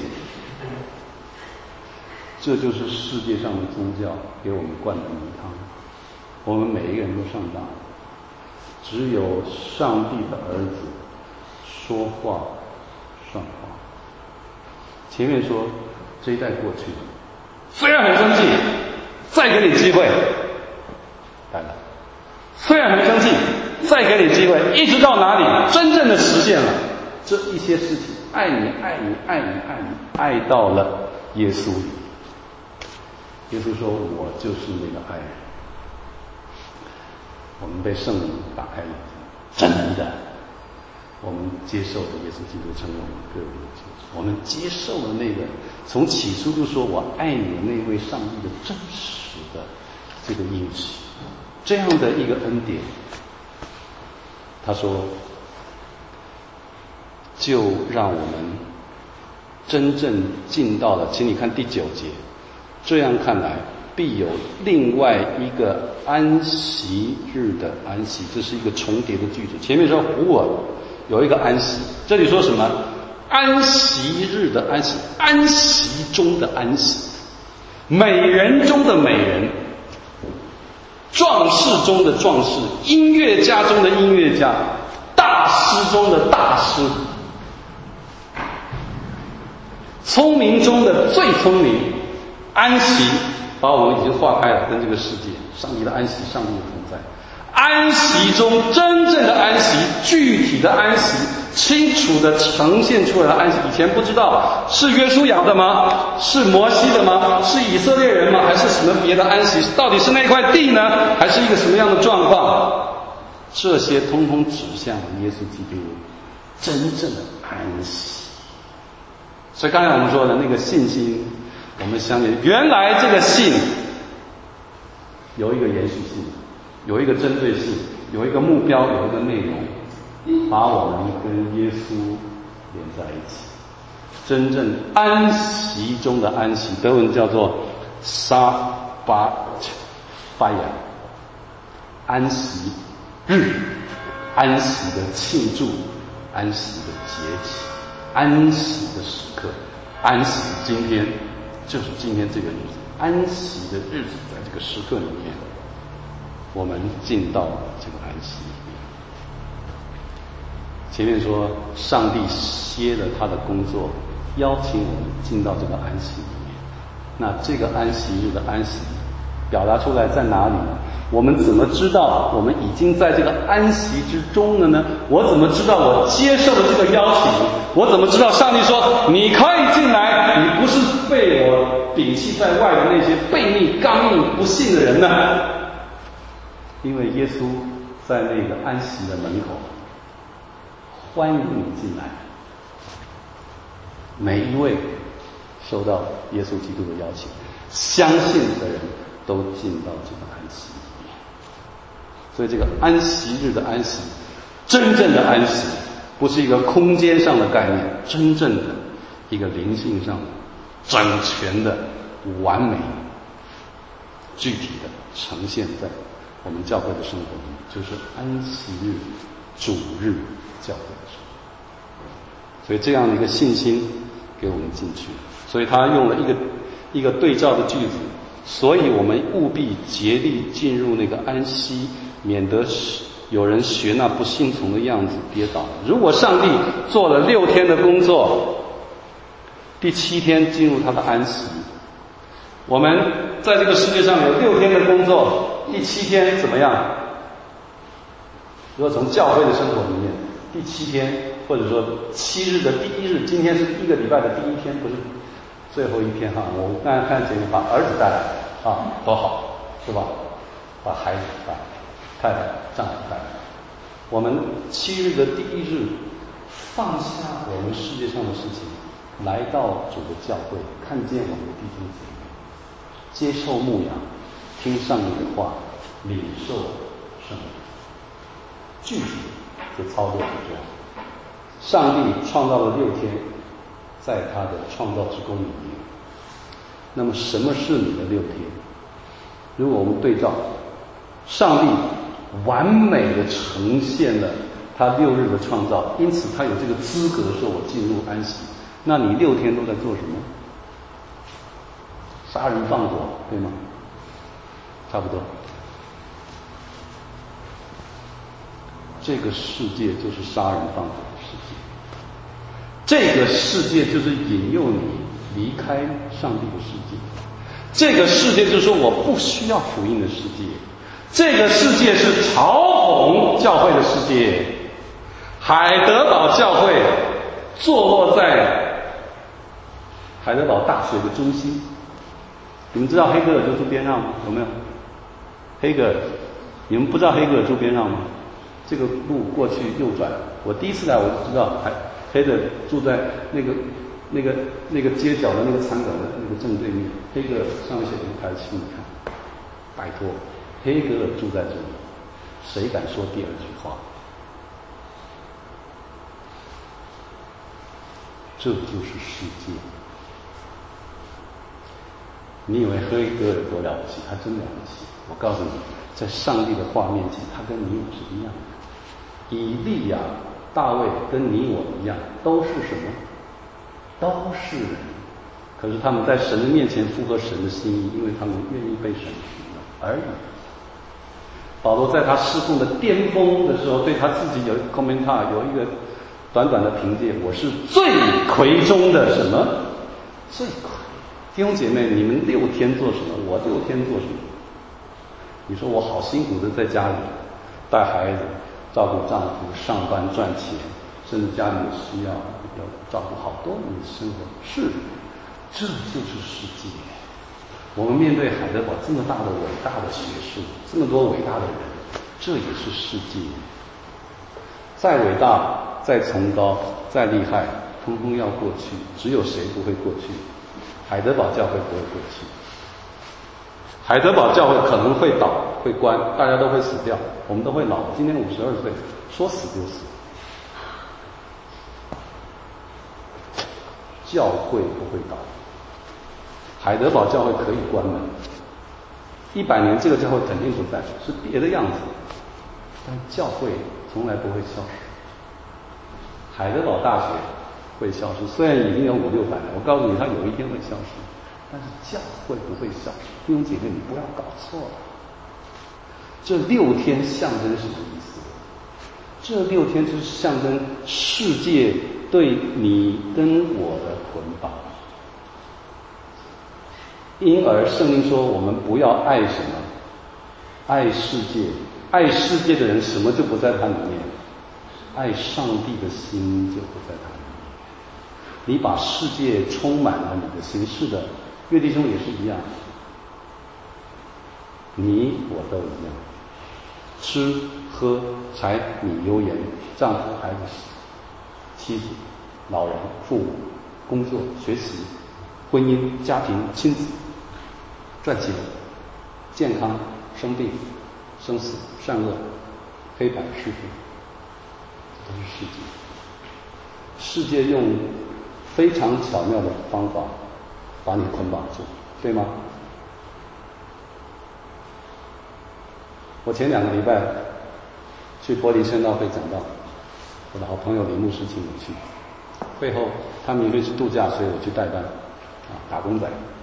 这就是世界上的宗教给我们灌的迷汤。我们每一个人都上当，只有上帝的儿子说话算话。前面说这一代过去了，虽然很生气，再给你机会，来了。虽然很生气，再给你机会，一直到哪里真正的实现了这一些事情，爱你，爱到了耶稣里。耶稣说，我就是那个爱人。我们被圣灵打开眼睛，真的，我们接受了耶稣基督成为我们个人的救主，我们接受了那个从起初就说我爱你的那位上帝的真实的这个应许，这样的一个恩典。他说，就让我们真正进到了，请你看第9节，这样看来必有另外一个安息日的安息，这是一个重叠的句子。前面说胡尔有一个安息，这里说什么？安息日的安息，安息中的安息，美人中的美人，壮士中的壮士，音乐家中的音乐家，大师中的大师，聪明中的最聪明。安息把我们已经划开了，跟这个世界，上帝的安息，上帝的同在。安息中真正的安息，具体的安息，清楚的呈现出来的安息。以前不知道是约书亚的吗？是摩西的吗？是以色列人吗？还是什么别的安息？到底是那块地呢？还是一个什么样的状况？这些通通指向耶稣基督真正的安息。所以刚才我们说的那个信心，我们相信原来这个信有一个延续性，有一个针对性，有一个目标，有一个内容，把我们跟耶稣连在一起。真正安息中的安息，德文叫做沙巴法亚，安息日，安息的庆祝，安息的节气，安息的时刻，安息今天就是今天这个日子，安息的日子，在这个时刻里面，我们进到这个安息里面。前面说上帝歇了他的工作，邀请我们进到这个安息里面。那这个安息日的安息表达出来在哪里呢？我们怎么知道我们已经在这个安息之中了呢？我怎么知道我接受了这个邀请？我怎么知道上帝说你可以进来，你不是被我摒弃在外的那些悖逆、刚硬、不信的人呢？因为耶稣在那个安息的门口欢迎你进来。每一位受到耶稣基督的邀请，相信的人都进到这个安息里面。所以这个安息日的安息，真正的安息，不是一个空间上的概念，真正的一个灵性上的整全的完美具体的呈现在我们教会的生活里，就是安息日主日教会的生活。所以这样的一个信心给我们进去，所以他用了一个对照的句子，所以我们务必竭力进入那个安息，免得有人学那不信从的样子跌倒。如果上帝做了6天的工作，第7天进入他的安息，我们在这个世界上有6天的工作，第7天怎么样？如果从教会的生活里面，第7天或者说7日的第1日，今天是1个礼拜的第1天，不是最后一天哈。我刚才看前面把儿子带来啊，多好，是吧？把孩子带来，太太丈夫带来。我们7日的第1日，放下我们世界上的事情，来到主的教会，看见我们的弟兄姐妹，接受牧养，听上帝的话，领受圣灵。具体的操作是这样：上帝创造了6天，在他的创造之功里面。那么什么是你的6天？如果我们对照，上帝完美的呈现了他6日的创造，因此他有这个资格说我进入安息。那你6天都在做什么？杀人放火，对吗？差不多。这个世界就是杀人放火的世界，这个世界就是引诱你离开上帝的世界，这个世界就是说我不需要福音的世界，这个世界是嘲讽教会的世界。海德堡教会坐落在海德堡大学的中心，你们知道黑格尔就住边上吗？有没有？黑格尔，你们不知道黑格尔住边上吗？这个路过去右转，我第一次来我就知道，黑格尔住在那个街角的那个餐馆的那个正对面。黑格尔上面写着一排字，你看，拜托，黑格尔住在这里，谁敢说第二句话？这就是世界。你以为黑格尔多了不起？他真了不起。我告诉你，在上帝的话面前，他跟你我是一样的。以利亚、大卫跟你我一样，都是什么？都是人。可是他们在神的面前符合神的心意，因为他们愿意被神使用而已。保罗在他侍奉的巅峰的时候，对他自己有一个 commentar， 有一个短短的凭借：我是罪魁中的什么？罪魁。弟兄姐妹，你们6天做什么？我6天做什么？你说我好辛苦的在家里带孩子，照顾丈夫，上班赚钱，甚至家里有需要照顾好多人的生活。是，这就是世界。我们面对海德堡这么大的伟大的学术，这么多伟大的人，这也是世界。再伟大、再崇高、再厉害，通通要过去。只有谁不会过去？海德堡教会不会过去。海德堡教会可能会倒会关，大家都会死掉，我们都会老。今年52岁，说死就死。教会不会倒，海德堡教会可以关门。100年这个教会肯定不在，是别的样子，但教会从来不会消失。海德堡大学会消失，虽然已经有500-600年，我告诉你，它有一天会消失。但是教会不会消失，弟兄姐妹，你不要搞错了。这6天象征什么意思？这6天就是象征世界对你跟我的捆绑。因而圣经说，我们不要爱什么？爱世界。爱世界的人，什么就不在他里面？爱上帝的心就不在他里面。你把世界充满了你的心，是的。岳弟兄也是一样，你我都一样，吃喝柴米油盐，丈夫孩子妻子、老人、父母、工作、学习、婚姻、家庭、亲子、赚钱、健康、生病、生死、善恶、黑白是非，这都是世界。世界用非常巧妙的方法把你捆绑住，对吗？我前2个礼拜去玻璃宣道会讲道，我的好朋友李牧师请我去，会后他们因为是度假，所以我去代班打工仔，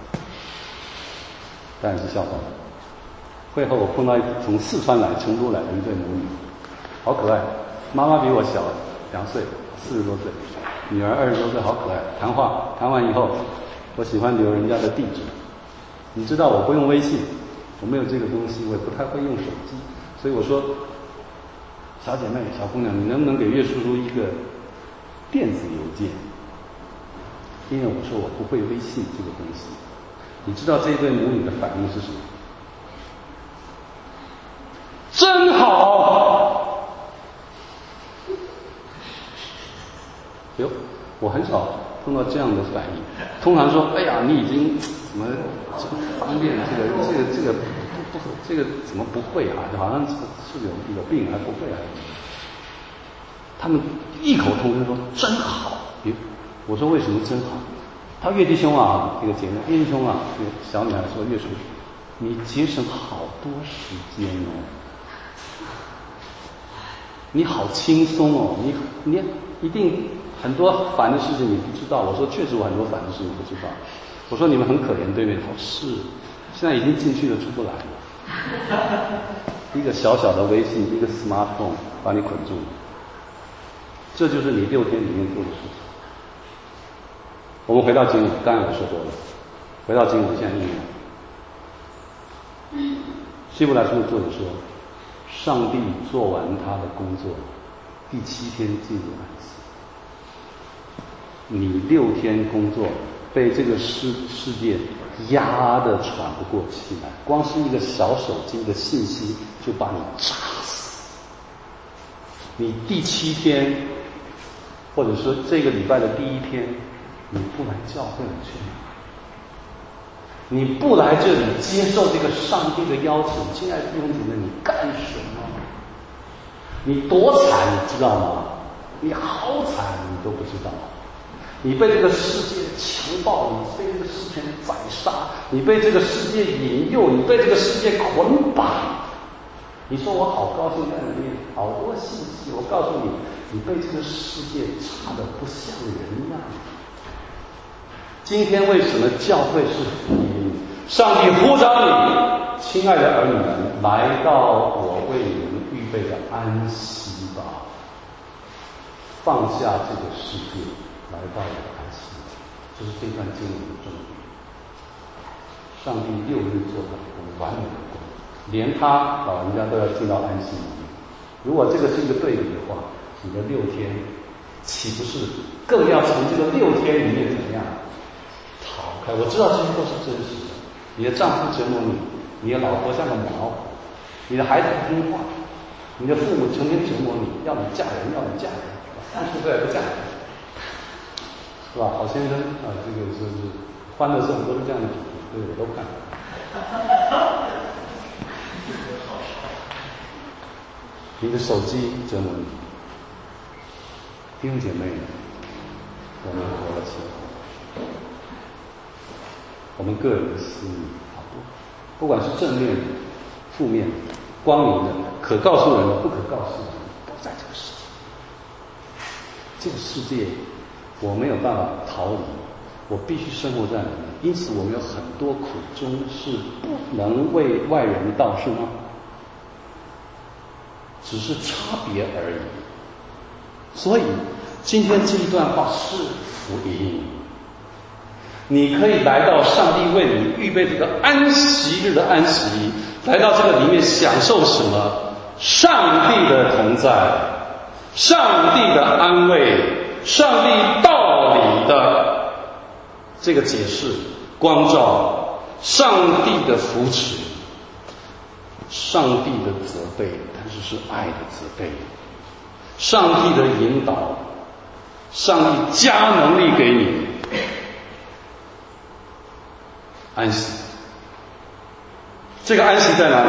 当然是笑话。会后我碰到从四川来、成都来的一对母女，好可爱，妈妈比我小2岁，40多岁，女儿20多岁，好可爱。谈完以后，我喜欢留人家的地址，你知道我不用微信，我没有这个东西，我也不太会用手机，所以我说，小姐妹、小姑娘，你能不能给岳叔叔一个电子邮件？因为我说我不会微信这个东西。你知道这对母女的反应是什么？真好！哟，我很少碰到这样的反应。通常说，哎呀，你已经怎么这个方便，这个怎么不会啊？就好像是有病还不会啊？他们异口同声说真好。我说为什么真好？他岳弟兄啊，这个姐妹，岳弟兄啊，这个小女孩说岳叔，你节省好多时间哦，你好轻松哦，你一定很多烦的事情你不知道。我说确实我很多烦的事情不知道。我说你们很可怜对面，他说是，现在已经进去了出不来了。一个小小的微信，一个 smartphone 把你捆住了，这就是你6天里面做的事情。我们回到经文，刚才我说过了，回到经文现在应用。希伯来书的作者说，上帝做完他的工作，第7天进入安息。你6天工作，被这个世界压得喘不过气来，光是一个小手机的信息就把你炸死。你第7天，或者说这个礼拜的第1天，你不来教会你去哪？你不来这里接受这个上帝的邀请，亲爱的弟兄姐妹，你干什么？你多惨，你知道吗？你好惨，你都不知道。你被这个世界强暴，你被这个世界宰杀，你被这个世界引诱，你被这个世界捆绑。你说我好高兴在里面，好多信息，我告诉你，你被这个世界查得不像人样。今天为什么教会是福音？上帝呼召你，亲爱的儿女们，来到我为你们预备的安息吧，放下这个世界，来到我的安息。这是这段经文的重点。上帝6日做的完美的工，连他老人家都要进到安息里面。如果这个是一个对比的话，你的6天岂不是更要从这个6天里面怎么样逃开？我知道这些都是真实的。你的丈夫折磨你，你的老婆像个母老虎，你的孩子不听话，你的父母成天折磨你，要你嫁人，要你嫁人，30岁还不嫁人，是吧？好先生啊，这个是欢乐颂都是这样的主题，对，我都看。你的手机折磨你，弟兄姐妹，我们活了起来。我们个人的私欲好多，不管是正面的、负面的、光明的、可告诉人的、不可告诉人的，都在这个世界。这个世界我没有办法逃离，我必须生活在里面。因此我们有很多苦衷是不能为外人道，是吗？只是差别而已。所以今天这一段话是福音。你可以来到上帝为你预备这个安息日的安息，来到这个里面享受什么？上帝的同在，上帝的安慰，上帝道理的这个解释光照，上帝的扶持，上帝的责备，但是是爱的责备，上帝的引导， 上帝加能力给你，安息。这个安息在哪里？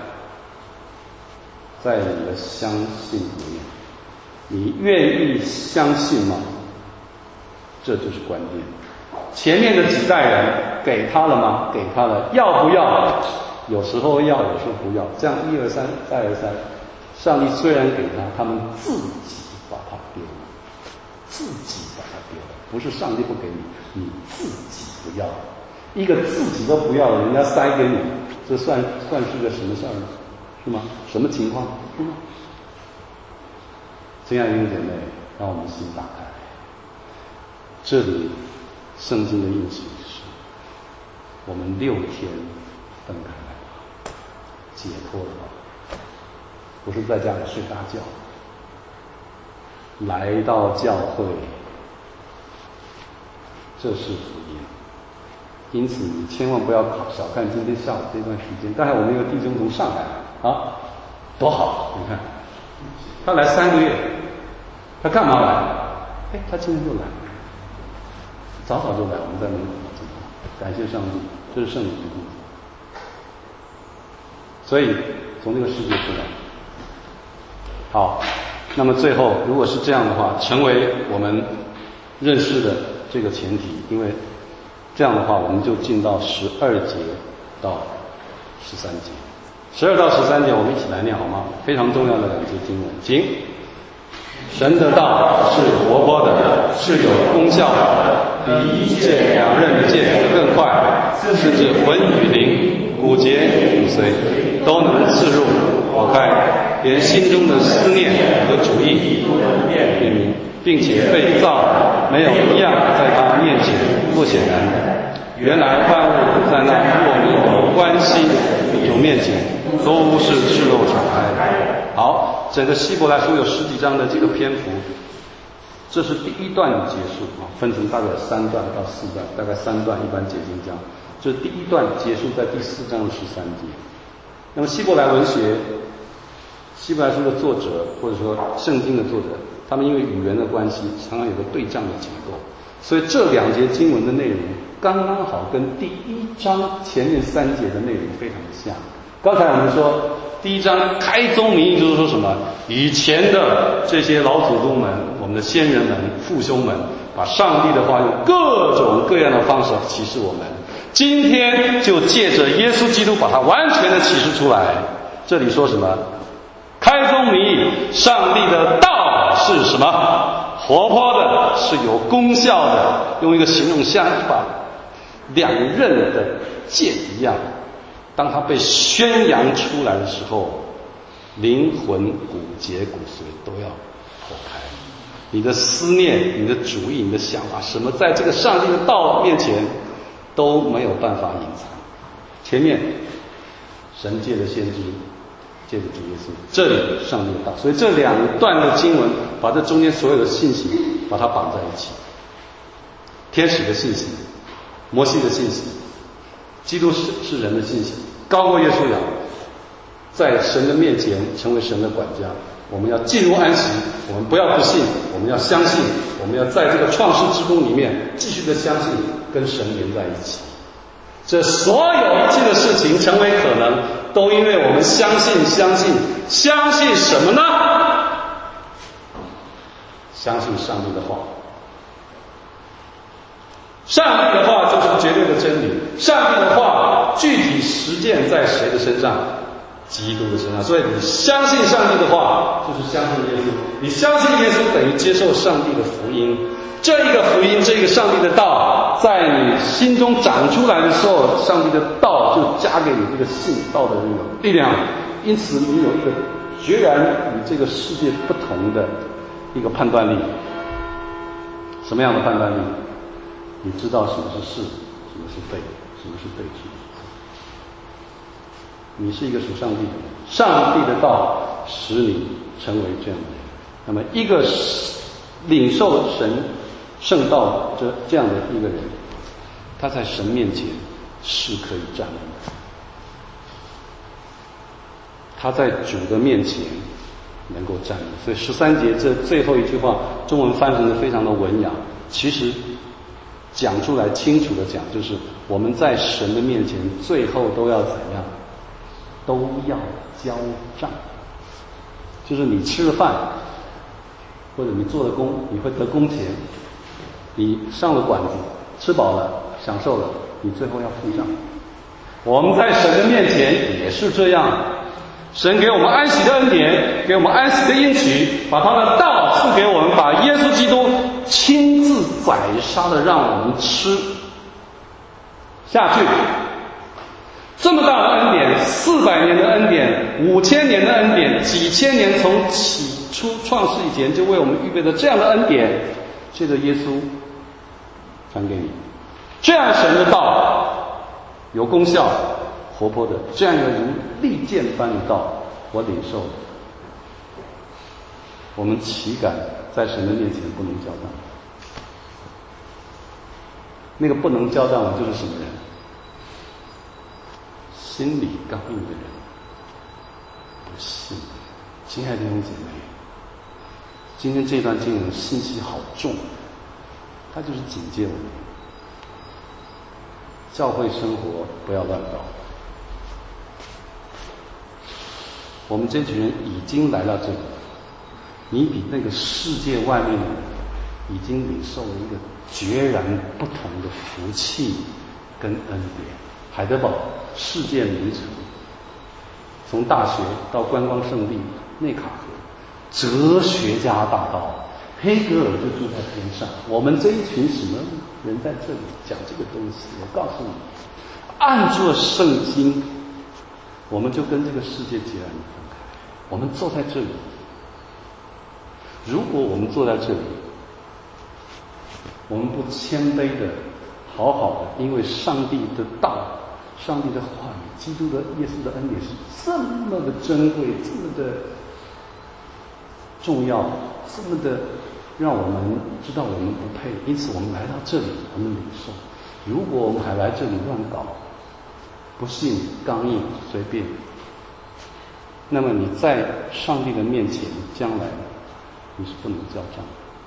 在你的相信里面。你愿意相信吗？这就是关键。前面的几代人给他了吗？给他了。要不要？有时候要，有时候不要。这样一而三，再而三。上帝虽然给他，他们自己把他丢了，自己把他丢了，不是上帝不给你，你自己不要。一个自己都不要了，人家塞给你，这算是个什么事儿呢？是吗？什么情况？是吗？亲爱的弟兄姐妹，让我们心打开。这里圣经的应许是，我们6天分开来吧，解脱了吧，不是在家里睡大觉，来到教会，这是福音。因此你千万不要小看今天下午这段时间。刚才我们一个弟兄从上海来啊，多好！你看，他来3个月，他干嘛来？他今天就来，早早就来，我们在门口感谢上帝，这是圣灵的工作。所以从这个世界出来，好，那么最后如果是这样的话，成为我们认识的这个前提，因为这样的话我们就进到12节到13节。12到13节我们一起来念好吗？非常重要的2节经文，请。神的道是活泼的，是有功效的，比一切两刃的剑更快，甚至魂与灵、骨节与骨髓都能刺入剖开，连心中的思念和主意都能辨明，并且被造，没有一样在他面前不显然的。原来万物在那若没有关系主面前，都是赤露敞开的。好，整个希伯来书有10几章的这个篇幅，这是第1段的结束啊，分成大概3段到4段，大概3段一般解经章。这是第1段结束在第4章的13节。那么希伯来文学、希伯来书的作者或者说圣经的作者，他们因为语言的关系，常常有个对仗的结构，所以这2节经文的内容刚刚好跟第1章前面3节的内容非常的像。刚才我们说第1章开宗明义就是说什么？以前的这些老祖宗们，我们的先人们、父兄们，把上帝的话用各种各样的方式启示我们。今天就借着耶稣基督把它完全的启示出来。这里说什么？开宗明义，上帝的道是什么？活泼的，是有功效的。用一个形容像把2刃的剑一样。当它被宣扬出来的时候，灵魂、骨节、骨髓都要剖开。你的思念、你的主意、你的想法，什么在这个上帝的道面前都没有办法隐藏。前面神借的先知，借的主耶稣，这里上帝的道。所以这2段的经文把这中间所有的信息把它绑在一起。天使的信息，摩西的信息，基督是人的信息，高过耶稣了，在神的面前成为神的管家。我们要进入安息，我们不要不信，我们要相信，我们要在这个创世之宫里面继续的相信，跟神连在一起。这所有一切的事情成为可能，都因为我们相信什么呢？相信上帝的话。上帝的话就是绝对的真理，上帝的话具体实践在谁的身上？基督的身上。所以你相信上帝的话，就是相信耶稣。你相信耶稣等于接受上帝的福音。这一个福音，这一个上帝的道，在你心中长出来的时候，上帝的道就加给你这个信道的这个力量。因此你有一个决然与这个世界不同的一个判断力。什么样的判断力？你知道什么是是，什么是非，什么是对，什么是错。你是一个属上帝的人，上帝的道使你成为这样的人。那么一个领受神圣道这样的一个人，他在神面前是可以站立的。他在主的面前能够站立。所以13节这最后一句话，中文翻成的非常的文雅，其实讲出来清楚的讲，就是我们在神的面前最后都要怎样？都要交账。就是你吃了饭，或者你做了工，你会得工钱，你上了馆子，吃饱了，享受了，你最后要付账。我们在神的面前也是这样，神给我们安息的恩典，给我们安息的应许，把他的道赐给我们，把耶稣基督亲自宰杀的让我们吃下去。这么大的恩典，400年的恩典，5000年的恩典，几千年从起初创世以前就为我们预备的这样的恩典，借着耶稣传给你。这样神的道有功效，活泼的，这样一个如利剑般的道，我领受。我们岂敢在神的面前不能交账？那个不能交账的就是什么人？心里刚硬的人，不信。亲爱的弟兄姐妹，今天这段经文信息好重，它就是警戒我们，教会生活不要乱搞。我们这群人已经来到这里，你比那个世界外面的人已经领受了一个决然不同的福气跟恩典。海德堡世界名城，从大学到观光胜地内卡河，哲学家大道，黑格尔就住在边上。我们这一群什么人在这里讲这个东西？我告诉你，按着圣经，我们就跟这个世界截然分开。我们坐在这里，如果我们坐在这里，我们不谦卑的好好的，因为上帝的道，上帝的话语，基督的耶稣的恩典是这么的珍贵，这么的重要，这么的让我们知道我们不配，因此我们来到这里，我们领受。如果我们还来这里乱搞，不信、刚硬、随便，那么你在上帝的面前，将来你是不能交账。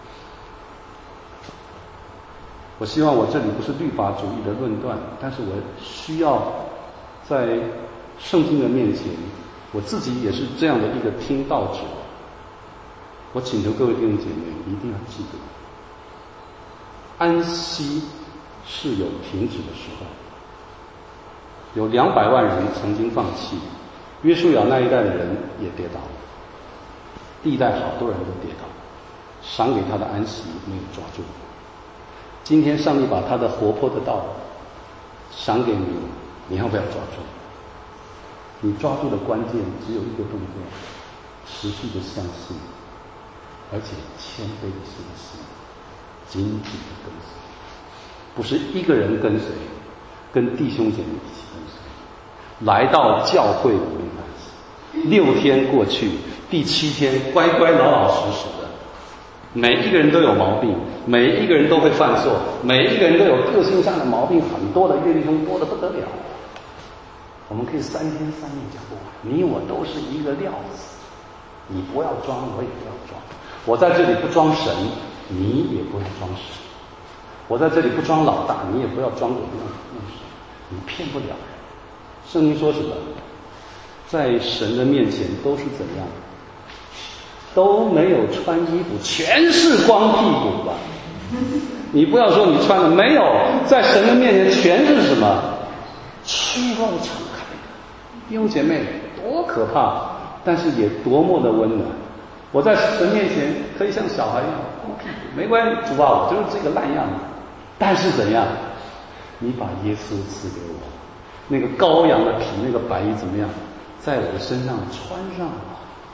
我希望我这里不是律法主义的论断，但是我需要在圣经的面前，我自己也是这样的一个听道者。我请求各位弟兄姐妹一定要记得，安息是有停止的时候。有200万人曾经放弃，约书亚那一代的人也跌倒了，第一代好多人都跌倒，赏给他的安息没有抓住。今天上帝把他的活泼的道赏给你，你要不要抓住？你抓住的关键只有一个动作，持续的相信，而且谦卑的信心，紧紧的跟随，不是一个人跟随，跟弟兄姐妹一起跟随，来到教会里面来，6天过去，第7天乖乖老老实实的。每一个人都有毛病，每一个人都会犯错，每一个人都有个性上的毛病，很多的，岳弟兄多得不得了。我们可以3天3夜讲不完，你我都是一个料子，你不要装，我也不要装。我在这里不装神，你也不要装神。我在这里不装老大，你也不要装我弄神，你骗不了人。圣经说什么？在神的面前都是怎样？都没有穿衣服，全是光屁股吧？你不要说你穿了没有，在神的面前全是什么？赤露敞开的。弟兄姐妹，多可怕，但是也多么的温暖。我在神面前可以像小孩一样光屁股，没关系，主啊，我就是这个烂样子。但是怎样？你把耶稣赐给我，那个羔羊的皮，那个白衣怎么样，在我的身上穿上了。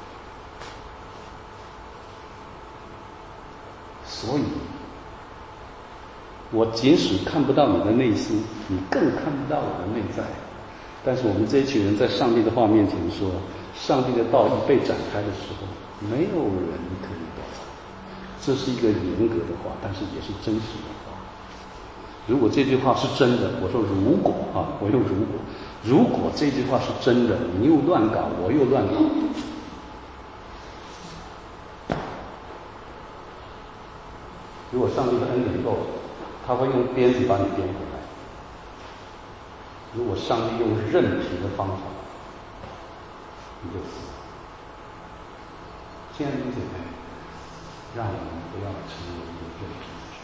所以，我即使看不到你的内心，你更看不到我的内在。但是我们这一群人在上帝的话面前说，上帝的道一被展开的时候，没有人可以躲藏。这是一个严格的话，但是也是真实的话。如果这句话是真的，我说如果啊，我用如果这句话是真的，你又乱搞，我又乱搞， 如果上帝的恩典够，他会用鞭子把你鞭回来。如果上帝用任凭的方法，你就死了。亲爱的弟兄姐妹，让我们不要成为一个任凭的人。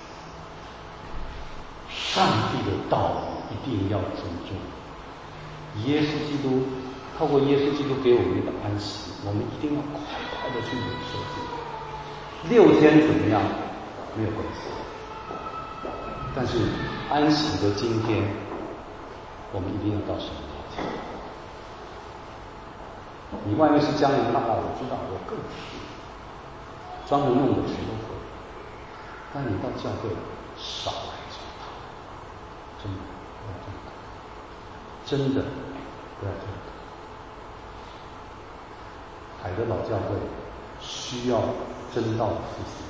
上帝的道理一定要尊重。耶稣基督透过耶稣基督给我们一个安息，我们一定要快快的去领受这个。6天怎么样没有关系，但是安息的今天，我们一定要到神的面前。你外面是江洋大盗，我知道，我更是专门弄的谁都会，但你到教会少来这一套，真的不要这么搞，真的不要这么搞。海德堡教会需要真道的复兴，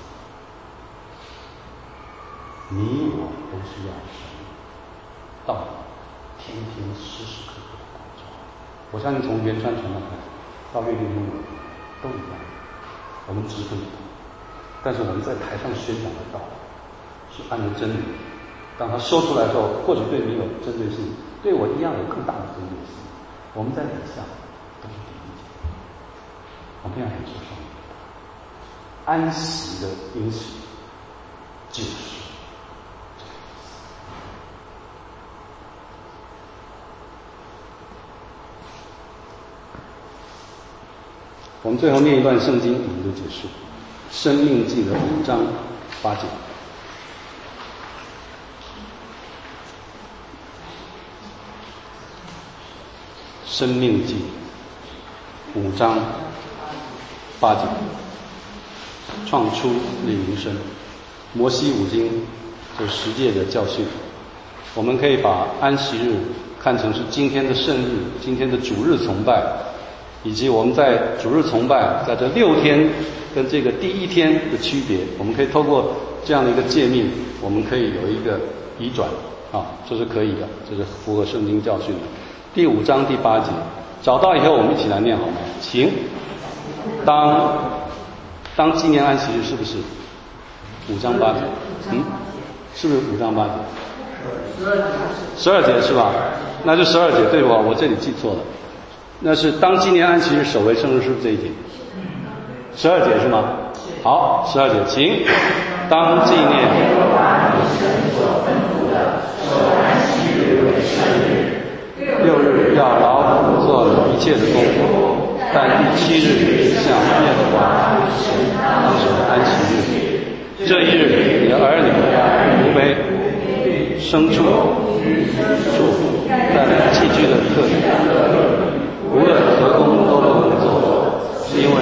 你我都需要神道天天时时刻刻的光照。我相信从原川传道开始到岳定中都一样，我们职分不同，但是我们在台上宣讲的道是按照真理。当他说出来的时候，或许对你有针对性，对我一样有更大的针对性。我们在底下都是第一节，我们要领受上帝的安息的因此就是这个意思。我们最后念一段圣经，我们就结束。生命记的5章8节。生命记5章8节。创出立民生，摩西五经这10诫的教训，我们可以把安息日看成是今天的圣日，今天的主日崇拜，以及我们在主日崇拜在这6天跟这个第1天的区别，我们可以透过这样的一个诫命，我们可以有一个移转这是可以的，这是符合圣经教训的。第5章第8节，找到以后我们一起来念好吗？请。当纪念安息日是不是5章8节？是不是5章8节？12节是吧？那就12节，对吧？我这里记错了。那是当纪念安息日守为圣日，是不是这一节？12节是吗？好，12节，请。当纪念6日要劳苦做一切的工作，但第7日向耶和华当守安息日。这一日，你的儿女、仆婢、牲畜、带来寄居的客人，无论何工都不能做，是因为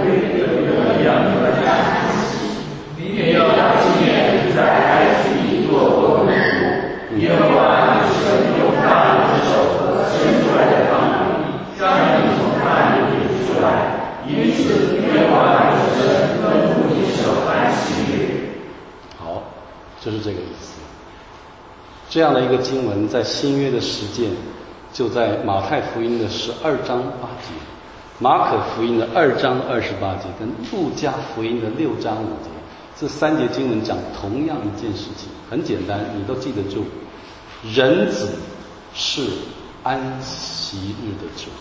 你也要纪念在安息日做工的主。耶和华你神用大能之手伸出来的膀臂，将你从那里领出来。因此，耶和华你神吩咐你守安息日。好，就是这个意思。这样的一个经文，在新约的实践，就在马太福音的12章8节，马可福音的2章28节，跟路加福音的6章5节，这3节经文讲同样一件事情，很简单，你都记得住。人子是安息日的主。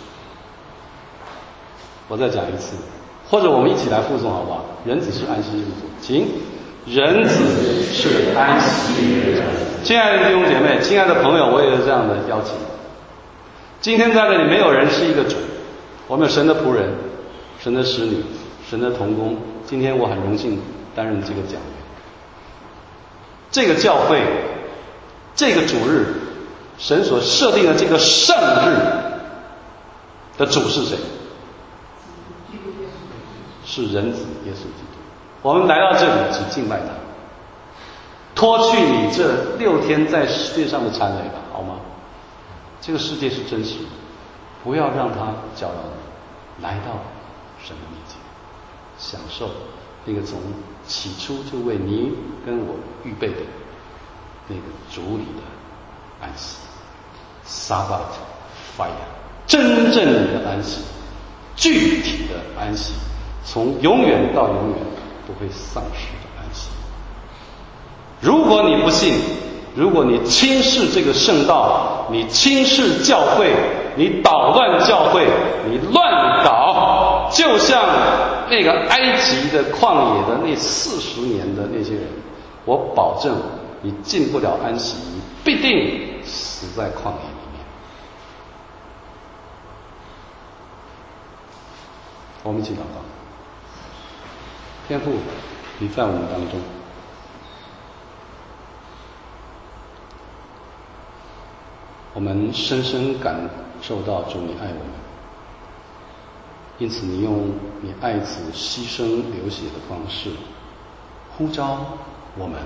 我再讲一次，或者我们一起来附诵好不好？人子是安息日的主，请。人子是安息日的主。亲爱的弟兄姐妹，亲爱的朋友，我也有这样的邀请。今天在这里没有人是一个主，我们有神的仆人、神的使女、神的同工。今天我很荣幸担任这个讲员。这个教会，这个主日，神所设定的这个圣日的主是谁？是人子耶稣基督。我们来到这里只敬拜他，脱去你这6天在世界上的缠累吧，好吗？这个世界是真实的，不要让它搅扰你，来到神的面前，享受那个从起初就为你跟我预备的那个主里的安息。Sabbath fire， 真正的安息，具体的安息，从永远到永远不会丧失的安息。 如果你不信，如果你轻视这个圣道，你轻视教会，你捣乱教会，你乱搞，就像那个埃及的旷野的那40年的那些人，我保证你进不了安息，你必定死在旷野里面。我们一起祷告。天父，你在我们当中，我们深深感受到主你爱我们，因此你用你爱子牺牲流血的方式呼召我们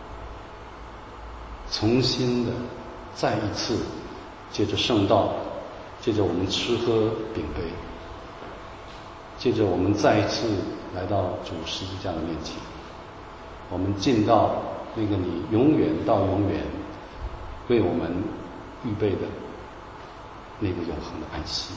重新的再一次借着圣道，借着我们吃喝饼杯，借着我们再一次来到主十字架的面前，我们进到那个你永远到永远为我们预备的那个永恒的安息。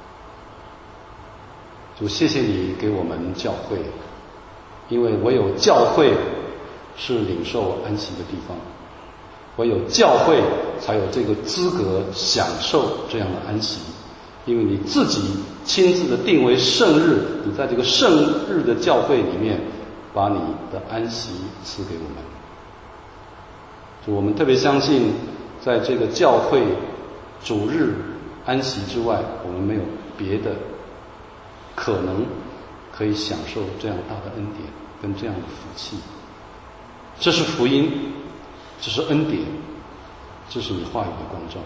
主，谢谢你给我们教会，因为唯有教会是领受安息的地方，唯有教会才有这个资格享受这样的安息。因为你自己亲自的定为圣日，你在这个圣日的教会里面把你的安息赐给我们。就我们特别相信，在这个教会主日安息之外，我们没有别的可能可以享受这样大的恩典跟这样的福气。这是福音，这是恩典，这是你话语的光照。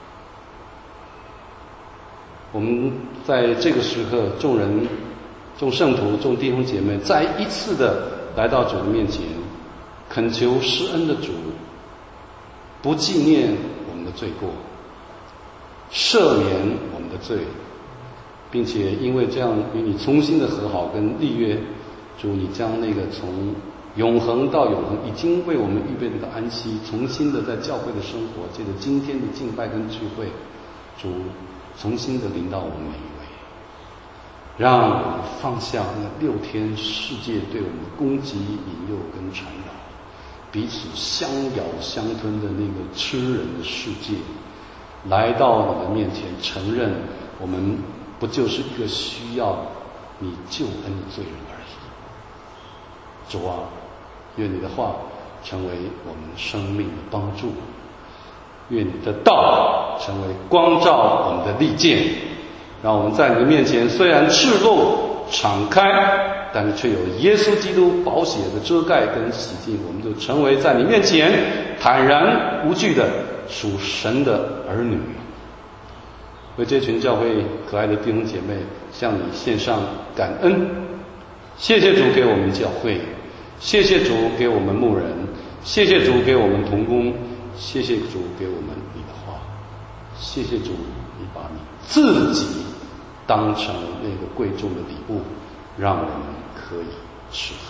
我们在这个时刻，众人、众圣徒、众弟兄姐妹再一次的来到主的面前，恳求施恩的主不纪念我们的罪过，赦免我们的罪，并且因为这样与你重新的和好跟立约，主你将那个从永恒到永恒已经为我们预备的安息，重新的在教会的生活，借着今天的敬拜跟聚会，主重新的临到我们每一位，让我们放下那6天世界对我们的攻击、引诱跟缠绕，彼此相咬相吞的那个吃人的世界，来到你的面前，承认我们不就是一个需要你救恩的罪人而已。主啊，愿你的话成为我们生命的帮助，愿你的道成为光照我们的利剑，让我们在你的面前虽然赤露敞开，但是却有耶稣基督宝血的遮盖跟洗净，我们就成为在你面前坦然无惧的属神的儿女。为这群教会可爱的弟兄姐妹向你献上感恩，谢谢主给我们教会，谢谢主给我们牧人，谢谢主给我们同工，谢谢主给我们你的话，谢谢主你把你自己当成那个贵重的礼物，让我们可以吃喝。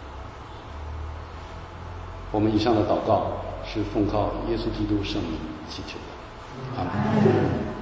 我们以上的祷告是奉靠耶稣基督圣名祈求的，阿们。